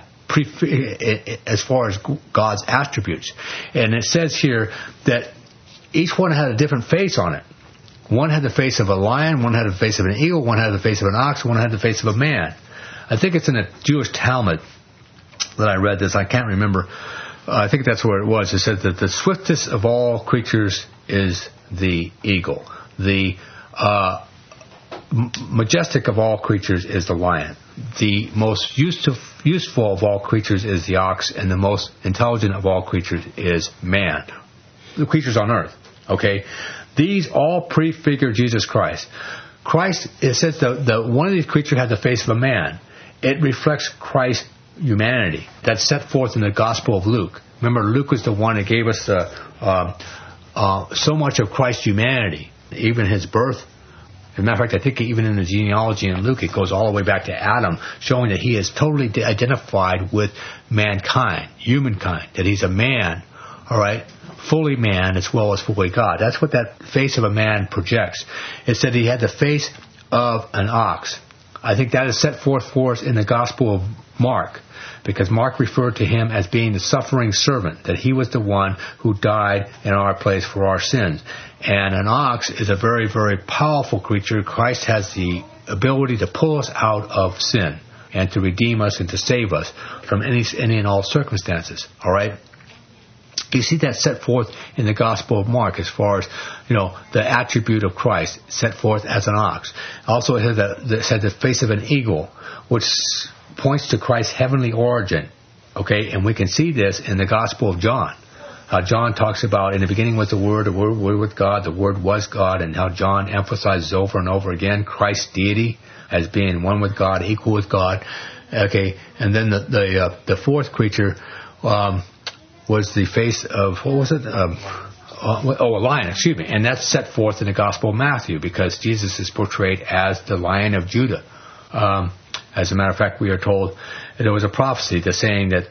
as far as God's attributes. And it says here that each one had a different face on it. One had the face of a lion, one had the face of an eagle, one had the face of an ox, one had the face of a man. I think it's in a Jewish Talmud that I read this. I can't remember. I think that's where it was. It said that the swiftest of all creatures is the eagle. The majestic of all creatures is the lion. The most useful of all creatures is the ox, and the most intelligent of all creatures is man. The creatures on earth. Okay? These all prefigure Jesus Christ. Christ, it says that one of these creatures had the face of a man. It reflects Christ's humanity. That's set forth in the Gospel of Luke. Remember, Luke was the one that gave us so much of Christ's humanity, even his birth. As a matter of fact, I think even in the genealogy in Luke, it goes all the way back to Adam, showing that he is totally identified with mankind, humankind, that he's a man, all right, fully man as well as fully God. That's what that face of a man projects. It said he had the face of an ox. I think that is set forth for us in the Gospel of Mark, because Mark referred to him as being the suffering servant, that he was the one who died in our place for our sins. And an ox is a very, very powerful creature. Christ has the ability to pull us out of sin and to redeem us and to save us from any and all circumstances. All right? You see that set forth in the Gospel of Mark as far as, the attribute of Christ set forth as an ox. Also, it said the face of an eagle, which points to Christ's heavenly origin. Okay, and we can see this in the Gospel of John. How John talks about, in the beginning was the Word with God, the Word was God, and how John emphasizes over and over again Christ's deity as being one with God, equal with God. Okay, and then the fourth creature was the face of, what was it? A lion, excuse me. And that's set forth in the Gospel of Matthew because Jesus is portrayed as the Lion of Judah. As a matter of fact, we are told there was a prophecy that's saying that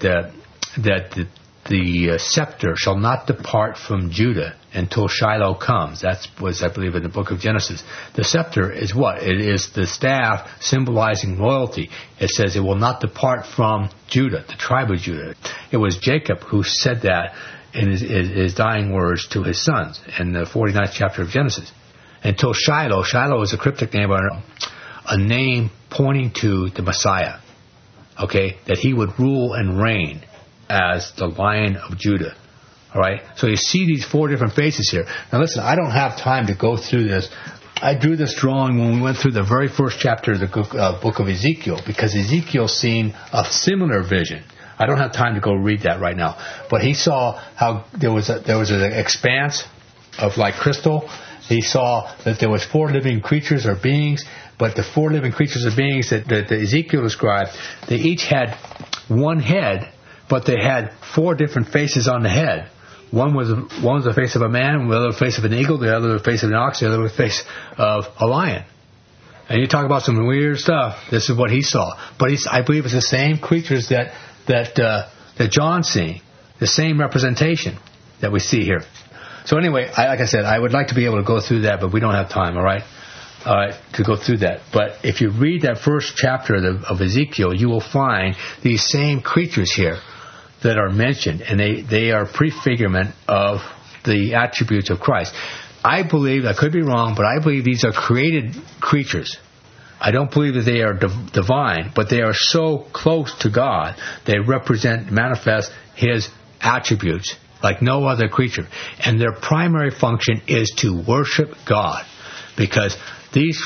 the scepter shall not depart from Judah until Shiloh comes. That was, I believe, in the book of Genesis. The scepter is what? It is the staff symbolizing royalty. It says it will not depart from Judah, the tribe of Judah. It was Jacob who said that in his dying words to his sons in the 49th chapter of Genesis. Until Shiloh. Shiloh is a cryptic name, a name pointing to the Messiah. Okay? That he would rule and reign as the Lion of Judah. All right? So you see these four different faces here. Now listen, I don't have time to go through this. I drew this drawing when we went through the very first chapter of the book of Ezekiel, because Ezekiel's seen a similar vision. I don't have time to go read that right now. But he saw how there was an expanse of like crystal. He saw that there was four living creatures or beings, but the four living creatures or beings that Ezekiel described, they each had one head, but they had four different faces on the head. One was the face of a man, the other the face of an eagle, the other the face of an ox, the other the face of a lion. And you talk about some weird stuff. This is what he saw. But I believe it's the same creatures that John's seeing, the same representation that we see here. So anyway, like I said, I would like to be able to go through that, but we don't have time, all right, to go through that. But if you read that first chapter of Ezekiel, you will find these same creatures here that are mentioned, and they are prefigurement of the attributes of Christ. I believe, I could be wrong, but I believe these are created creatures. I don't believe that they are divine, but they are so close to God, they manifest His attributes like no other creature. And their primary function is to worship God. Because these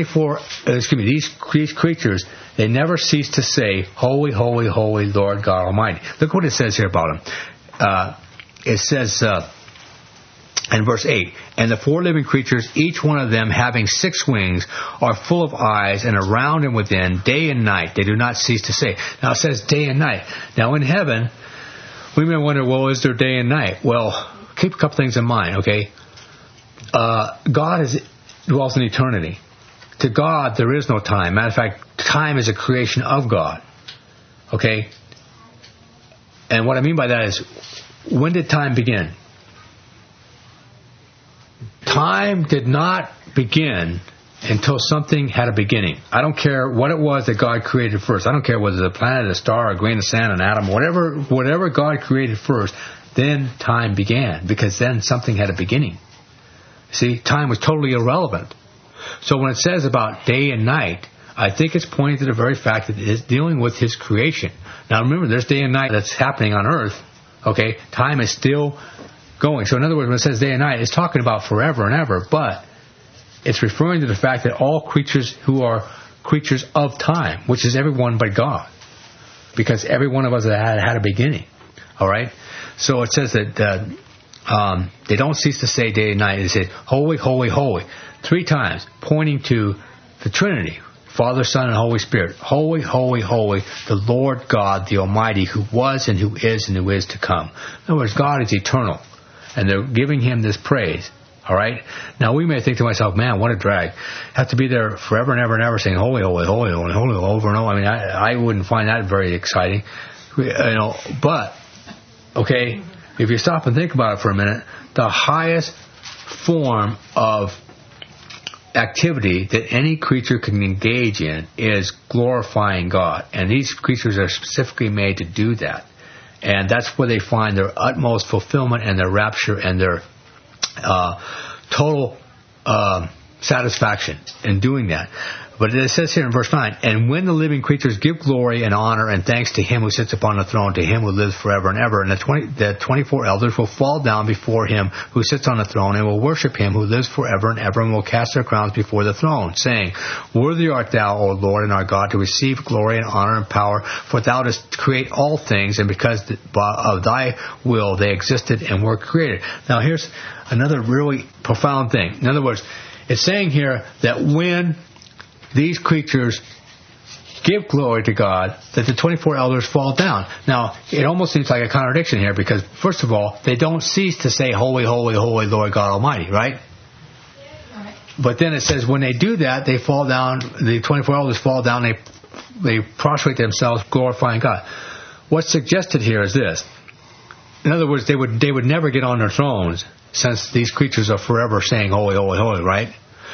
creatures, they never cease to say, Holy, holy, holy Lord God Almighty. Look what it says here about Him. It says in verse 8, and the four living creatures, each one of them having 6 wings, are full of eyes, and around and within, day and night, they do not cease to say. Now it says day and night. Now in heaven, we may wonder, well, is there day and night? Well, keep a couple things in mind, okay? God dwells in eternity. To God, there is no time. Matter of fact, time is a creation of God. Okay? And what I mean by that is, when did time begin? Time did not begin until something had a beginning. I don't care what it was that God created first. I don't care whether it's a planet, a star, a grain of sand, an atom, whatever God created first, then time began, because then something had a beginning. See, time was totally irrelevant. So when it says about day and night, I think it's pointing to the very fact that it is dealing with His creation. Now remember, there's day and night that's happening on earth. Okay? Time is still going. So in other words, when it says day and night, it's talking about forever and ever, but it's referring to the fact that all creatures who are creatures of time, which is everyone but God, because every one of us had a beginning. All right? So it says that they don't cease to say day and night. They say, holy, holy, holy, 3 times, pointing to the Trinity, Father, Son, and Holy Spirit. Holy, holy, holy, the Lord God, the Almighty, who was and who is to come. In other words, God is eternal, and they're giving Him this praise. All right? Now, we may think to myself, man, what a drag. Have to be there forever and ever and ever saying, holy, holy, holy, holy, holy, over and over. I mean, I wouldn't find that very exciting. But, okay, if you stop and think about it for a minute, the highest form of activity that any creature can engage in is glorifying God. And these creatures are specifically made to do that. And that's where they find their utmost fulfillment and their rapture and their total satisfaction in doing that. But it says here in verse 9, and when the living creatures give glory and honor and thanks to him who sits upon the throne, to him who lives forever and ever, and the 24 elders will fall down before him who sits on the throne and will worship him who lives forever and ever, and will cast their crowns before the throne, saying, Worthy art thou, O Lord and our God, to receive glory and honor and power, for thou dost create all things, and because of thy will they existed and were created. Now here's another really profound thing. In other words, it's saying here that when these creatures give glory to God, that the 24 elders fall down. Now, it almost seems like a contradiction here because, first of all, they don't cease to say, Holy, holy, holy, Lord God Almighty, right? But then it says when they do that, they fall down, the 24 elders fall down, they prostrate themselves, glorifying God. What's suggested here is this. In other words, they would never get on their thrones since these creatures are forever saying, Holy, holy, holy, right?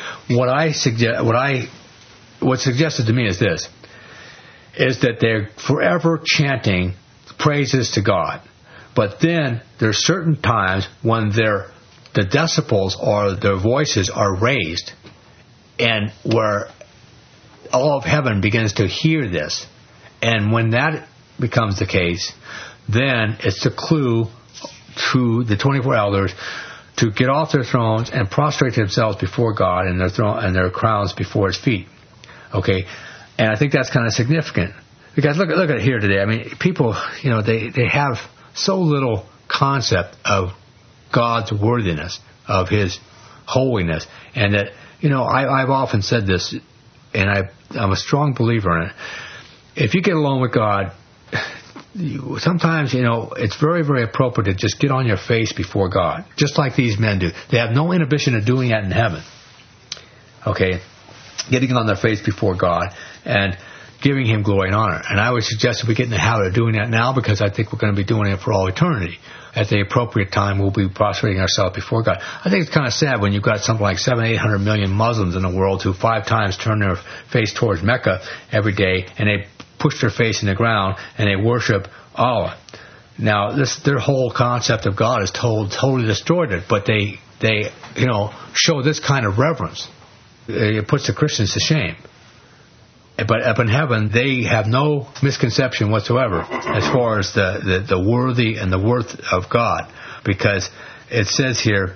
What's suggested to me is this, is that they're forever chanting praises to God. But then there's certain times when the decibels or their voices are raised, and where all of heaven begins to hear this. And when that becomes the case, then it's the clue to the 24 elders to get off their thrones and prostrate themselves before God and their throne and their crowns before His feet. Okay, and I think that's kind of significant because look at it here today. I mean, people, they have so little concept of God's worthiness, of His holiness, and that I've often said this, and I'm a strong believer in it. If you get along with God, sometimes it's very, very appropriate to just get on your face before God, just like these men do. They have no inhibition of doing that in heaven. Okay. Getting on their face before God and giving Him glory and honor. And I would suggest that we get in the habit of doing that now because I think we're going to be doing it for all eternity. At the appropriate time, we'll be prostrating ourselves before God. I think it's kind of sad when you've got something like 800 million Muslims in the world who 5 times turn their face towards Mecca every day and they push their face in the ground and they worship Allah. Now, their whole concept of God is totally destroyed it, but they show this kind of reverence. It puts the Christians to shame. But up in heaven, they have no misconception whatsoever as far as the worthy and the worth of God. Because it says here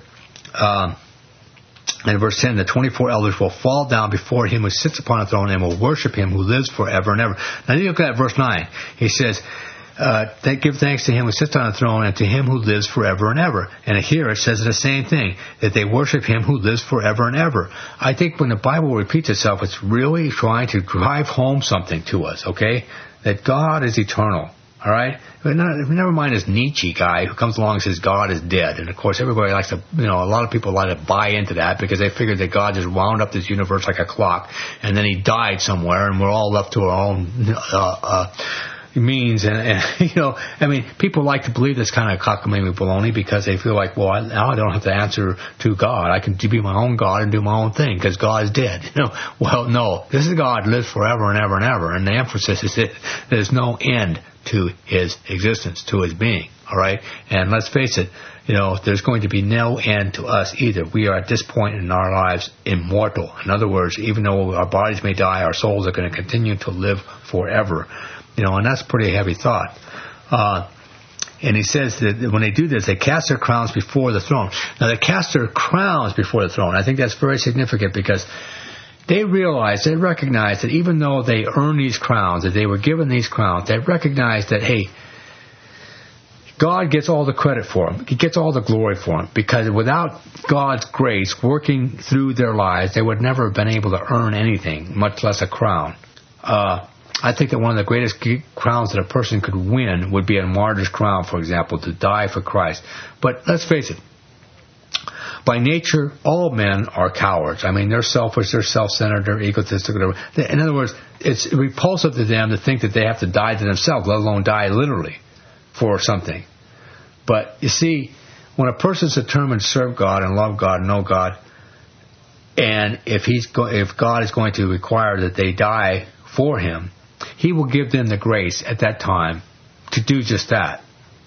in verse 10, the 24 elders will fall down before Him who sits upon the throne and will worship Him who lives forever and ever. Now you look at verse 9. He says, give thanks to Him who sits on the throne and to Him who lives forever and ever. And here it says the same thing, that they worship Him who lives forever and ever. I think when the Bible repeats itself, it's really trying to drive home something to us, okay? That God is eternal, all right? Never mind this Nietzsche guy who comes along and says God is dead. And of course everybody likes to, a lot of people like to buy into that because they figure that God just wound up this universe like a clock and then He died somewhere and we're all left to our own means, and people like to believe this kind of cockamamie baloney because they feel like, well, now I don't have to answer to God. I can be my own God and do my own thing because God is dead. Well, no, this is God lives forever and ever and ever, and the emphasis is that there's no end to His existence, to His being. All right, and let's face it, there's going to be no end to us either. We are at this point in our lives immortal. In other words, even though our bodies may die, our souls are going to continue to live forever. And that's a pretty heavy thought. And he says that when they do this, they cast their crowns before the throne. Now, they cast their crowns before the throne. I think that's very significant because they recognize that even though they earn these crowns, that they were given these crowns, they recognize that, hey, God gets all the credit for them. He gets all the glory for them. Because without God's grace working through their lives, they would never have been able to earn anything, much less a crown. I think that one of the greatest crowns that a person could win would be a martyr's crown, for example, to die for Christ. But let's face it, by nature, all men are cowards. I mean, they're selfish, they're self-centered, they're egotistic, whatever. In other words, it's repulsive to them to think that they have to die to themselves, let alone die literally for something. But you see, when a person's determined to serve God and love God and know God, and if God is going to require that they die for Him, He will give them the grace at that time to do just that.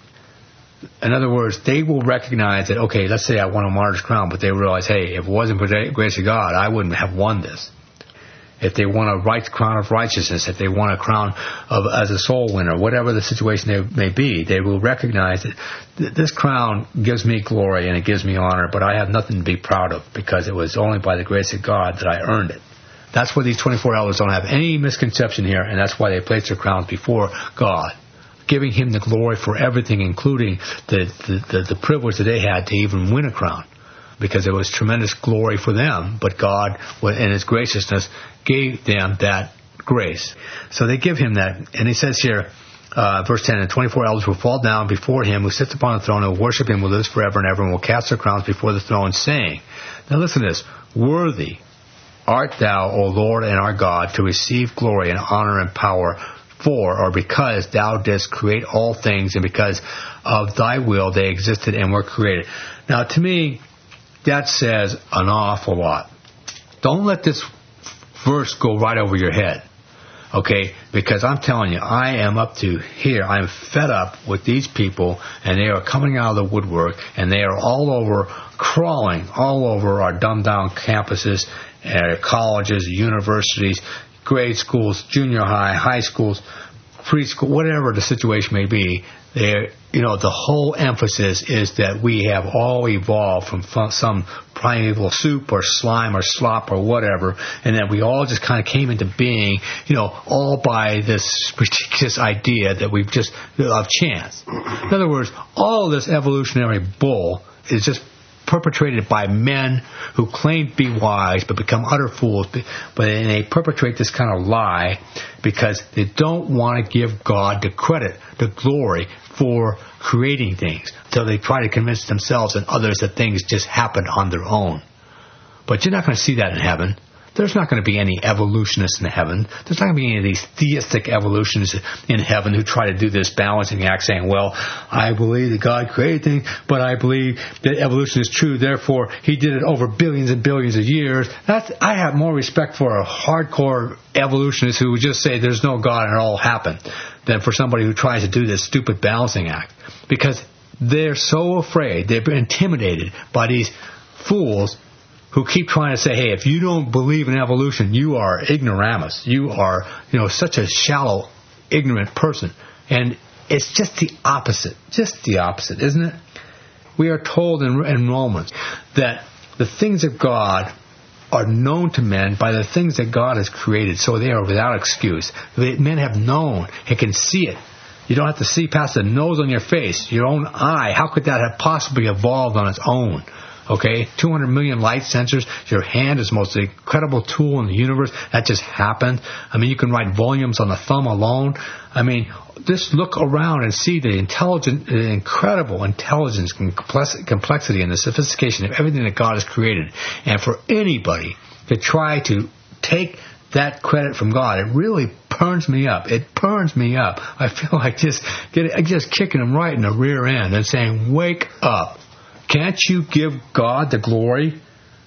In other words, they will recognize that, okay, let's say I won a martyr's crown, but they realize, hey, if it wasn't for the grace of God, I wouldn't have won this. if they want a right crown of righteousness, if they want a crown of as a soul winner, whatever the situation may be, they will recognize that this crown gives me glory and it gives me honor, but I have nothing to be proud of because it was only by the grace of God that I earned it. That's why these 24 elders don't have any misconception here, and that's why they place their crowns before God, giving Him the glory for everything, including the privilege that they had to even win a crown, because it was tremendous glory for them, but God, in His graciousness, gave them that grace. So they give Him that, and He says here, verse 10, and 24 elders will fall down before Him who sits upon the throne and will worship Him, will live forever and ever, and will cast their crowns before the throne, saying, now listen to this, worthy art thou, O Lord and our God, to receive glory and honor and power, for or because thou didst create all things, and because of thy will they existed and were created. Now to me, that says an awful lot. Don't let this verse go right over your head, okay? Because I'm telling you, I am up to here. I'm fed up with these people, and they are coming out of the woodwork, and they are all over, crawling all over our dumbed-down campuses, colleges, universities, grade schools, junior high, high schools, preschool, whatever the situation may be. The whole emphasis is that we have all evolved from some primeval soup or slime or slop or whatever, and that we all just kind of came into being, all by this ridiculous idea that we've just, of chance. In other words, all of this evolutionary bull is just perpetrated by men who claim to be wise but become utter fools, but they perpetrate this kind of lie because they don't want to give God the credit, the glory for creating things. So they try to convince themselves and others that things just happened on their own. But you're not going to see that in heaven. There's not going to be any evolutionists in heaven. There's not going to be any of these theistic evolutionists in heaven who try to do this balancing act saying, well, I believe that God created things, but I believe that evolution is true, therefore He did it over billions and billions of years. I have more respect for a hardcore evolutionist who would just say there's no God and it all happened than for somebody who tries to do this stupid balancing act. Because they're so afraid, they've been intimidated by these fools who keep trying to say, hey, if you don't believe in evolution, you are ignoramus. You are, such a shallow, ignorant person. And it's just the opposite, isn't it? We are told in Romans that the things of God are known to men by the things that God has created, so they are without excuse. Men have known and can see it. You don't have to see past the nose on your face, your own eye. How could that have possibly evolved on its own? Okay, 200 million light sensors. Your hand is the most incredible tool in the universe. That just happened. I mean, you can write volumes on the thumb alone. I mean, just look around and see the incredible intelligence and complexity and the sophistication of everything that God has created. And for anybody to try to take that credit from God, it really burns me up. It burns me up. I feel like just kicking them right in the rear end and saying, wake up. Can't you give God the glory,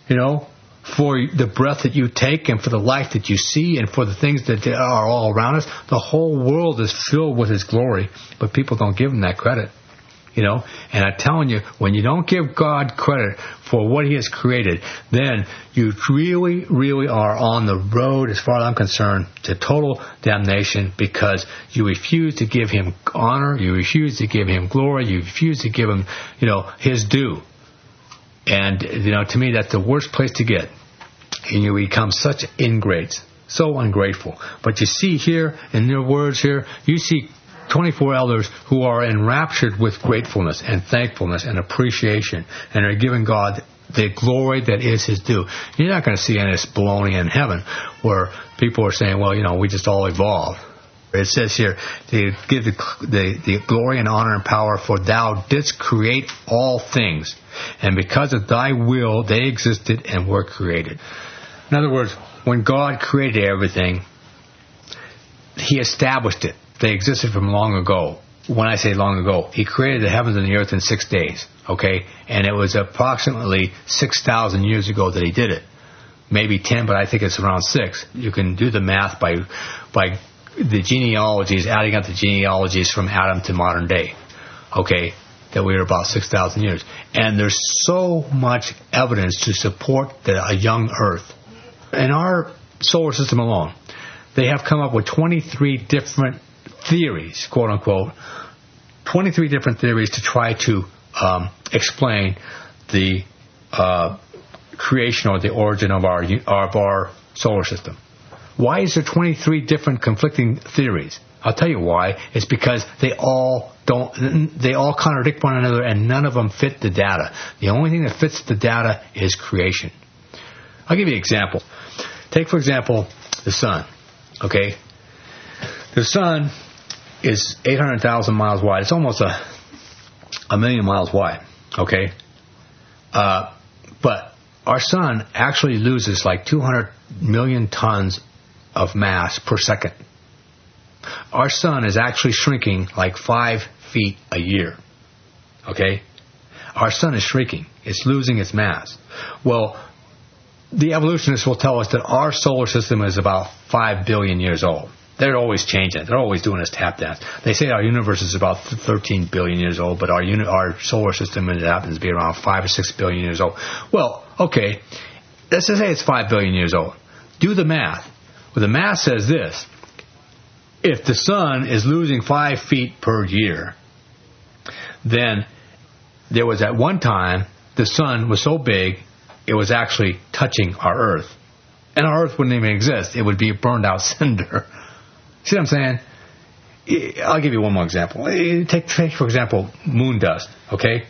for the breath that you take and for the life that you see and for the things that are all around us? The whole world is filled with His glory, but people don't give Him that credit, And I'm telling you, when you don't give God credit for what He has created, then you really, really are on the road, as far as I'm concerned, to total damnation, because you refuse to give Him honor, you refuse to give Him glory, you refuse to give Him, His due. And, to me, that's the worst place to get. And you become such ingrates, so ungrateful. But you see here, in their words here, you see 24 elders who are enraptured with gratefulness and thankfulness and appreciation, and are giving God the glory that is His due. You're not going to see any of this baloney in heaven where people are saying, well, we just all evolved. It says here, to give the glory and honor and power, for thou didst create all things, and because of thy will they existed and were created. In other words, when God created everything, He established it. They existed from long ago. When I say long ago, He created the heavens and the earth in 6 days, okay? And it was approximately 6,000 years ago that He did it. Maybe 10, but I think it's around 6. You can do the math by the genealogies, adding up the genealogies from Adam to modern day, okay, that we are about 6,000 years. And there's so much evidence to support a young earth. In our solar system alone, they have come up with 23 different theories, quote unquote, 23 different theories to try to explain the creation or the origin of our solar system. Why is there 23 different conflicting theories? I'll tell you why. It's because they all contradict one another, and none of them fit the data. The only thing that fits the data is creation. I'll give you an example. Take, for example, the sun. Okay? The sun is 800,000 miles wide. It's almost a million miles wide. Okay? But our sun actually loses like 200 million tons of mass per second. Our sun is actually shrinking like 5 feet a year. Okay? Our sun is shrinking. It's losing its mass. Well, the evolutionists will tell us that our solar system is about 5 billion years old. They're always changing it. They're always doing this tap dance. They say our universe is about 13 billion years old, but our solar system happens to be around 5 or 6 billion years old. Well, okay, let's just say it's 5 billion years old. Do the math. Well, the math says this. If the sun is losing 5 feet per year, then there was at one time the sun was so big it was actually touching our Earth. And our Earth wouldn't even exist. It would be a burned out cinder. See what I'm saying? I'll give you one more example. Take for example, moon dust. Okay,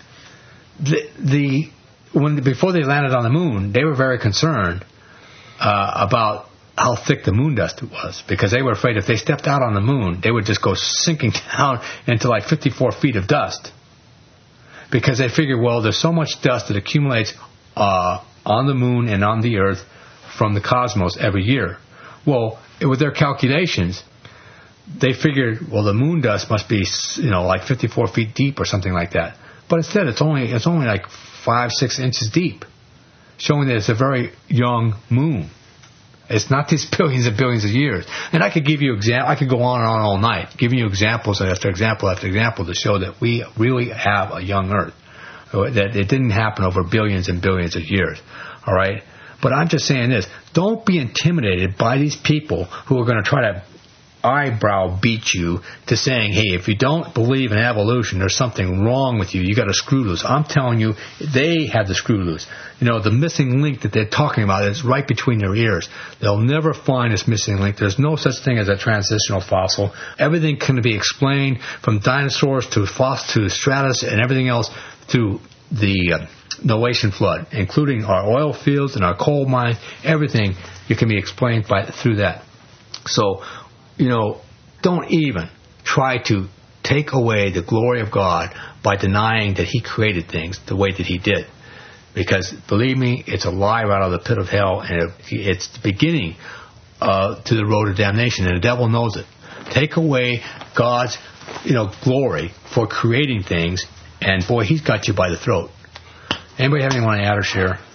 before they landed on the moon, they were very concerned about how thick the moon dust was, because they were afraid if they stepped out on the moon, they would just go sinking down into like 54 feet of dust. Because they figured, well, there's so much dust that accumulates on the moon and on the Earth from the cosmos every year. Well, with their calculations, they figured, well, the moon dust must be, like 54 feet deep or something like that. But instead, it's only like 5-6 inches deep, showing that it's a very young moon. It's not these billions and billions of years. And I could give you I could go on and on all night, giving you examples after example after example to show that we really have a young Earth, that it didn't happen over billions and billions of years. All right? But I'm just saying this. Don't be intimidated by these people who are going to try to eyebrow beat you to saying, hey, if you don't believe in evolution, there's something wrong with you. You got a screw loose. I'm telling you, they have the screw loose. The missing link that they're talking about is right between their ears. They'll never find this missing link. There's no such thing as a transitional fossil. Everything can be explained from dinosaurs to stratus and everything else through the Noachian flood, including our oil fields and our coal mines. Everything can be explained through that. So, don't even try to take away the glory of God by denying that He created things the way that He did. Because, believe me, it's a lie right out of the pit of hell, and it's the beginning to the road of damnation, and the devil knows it. Take away God's, glory for creating things, and boy, He's got you by the throat. Anybody have anything want to add or share?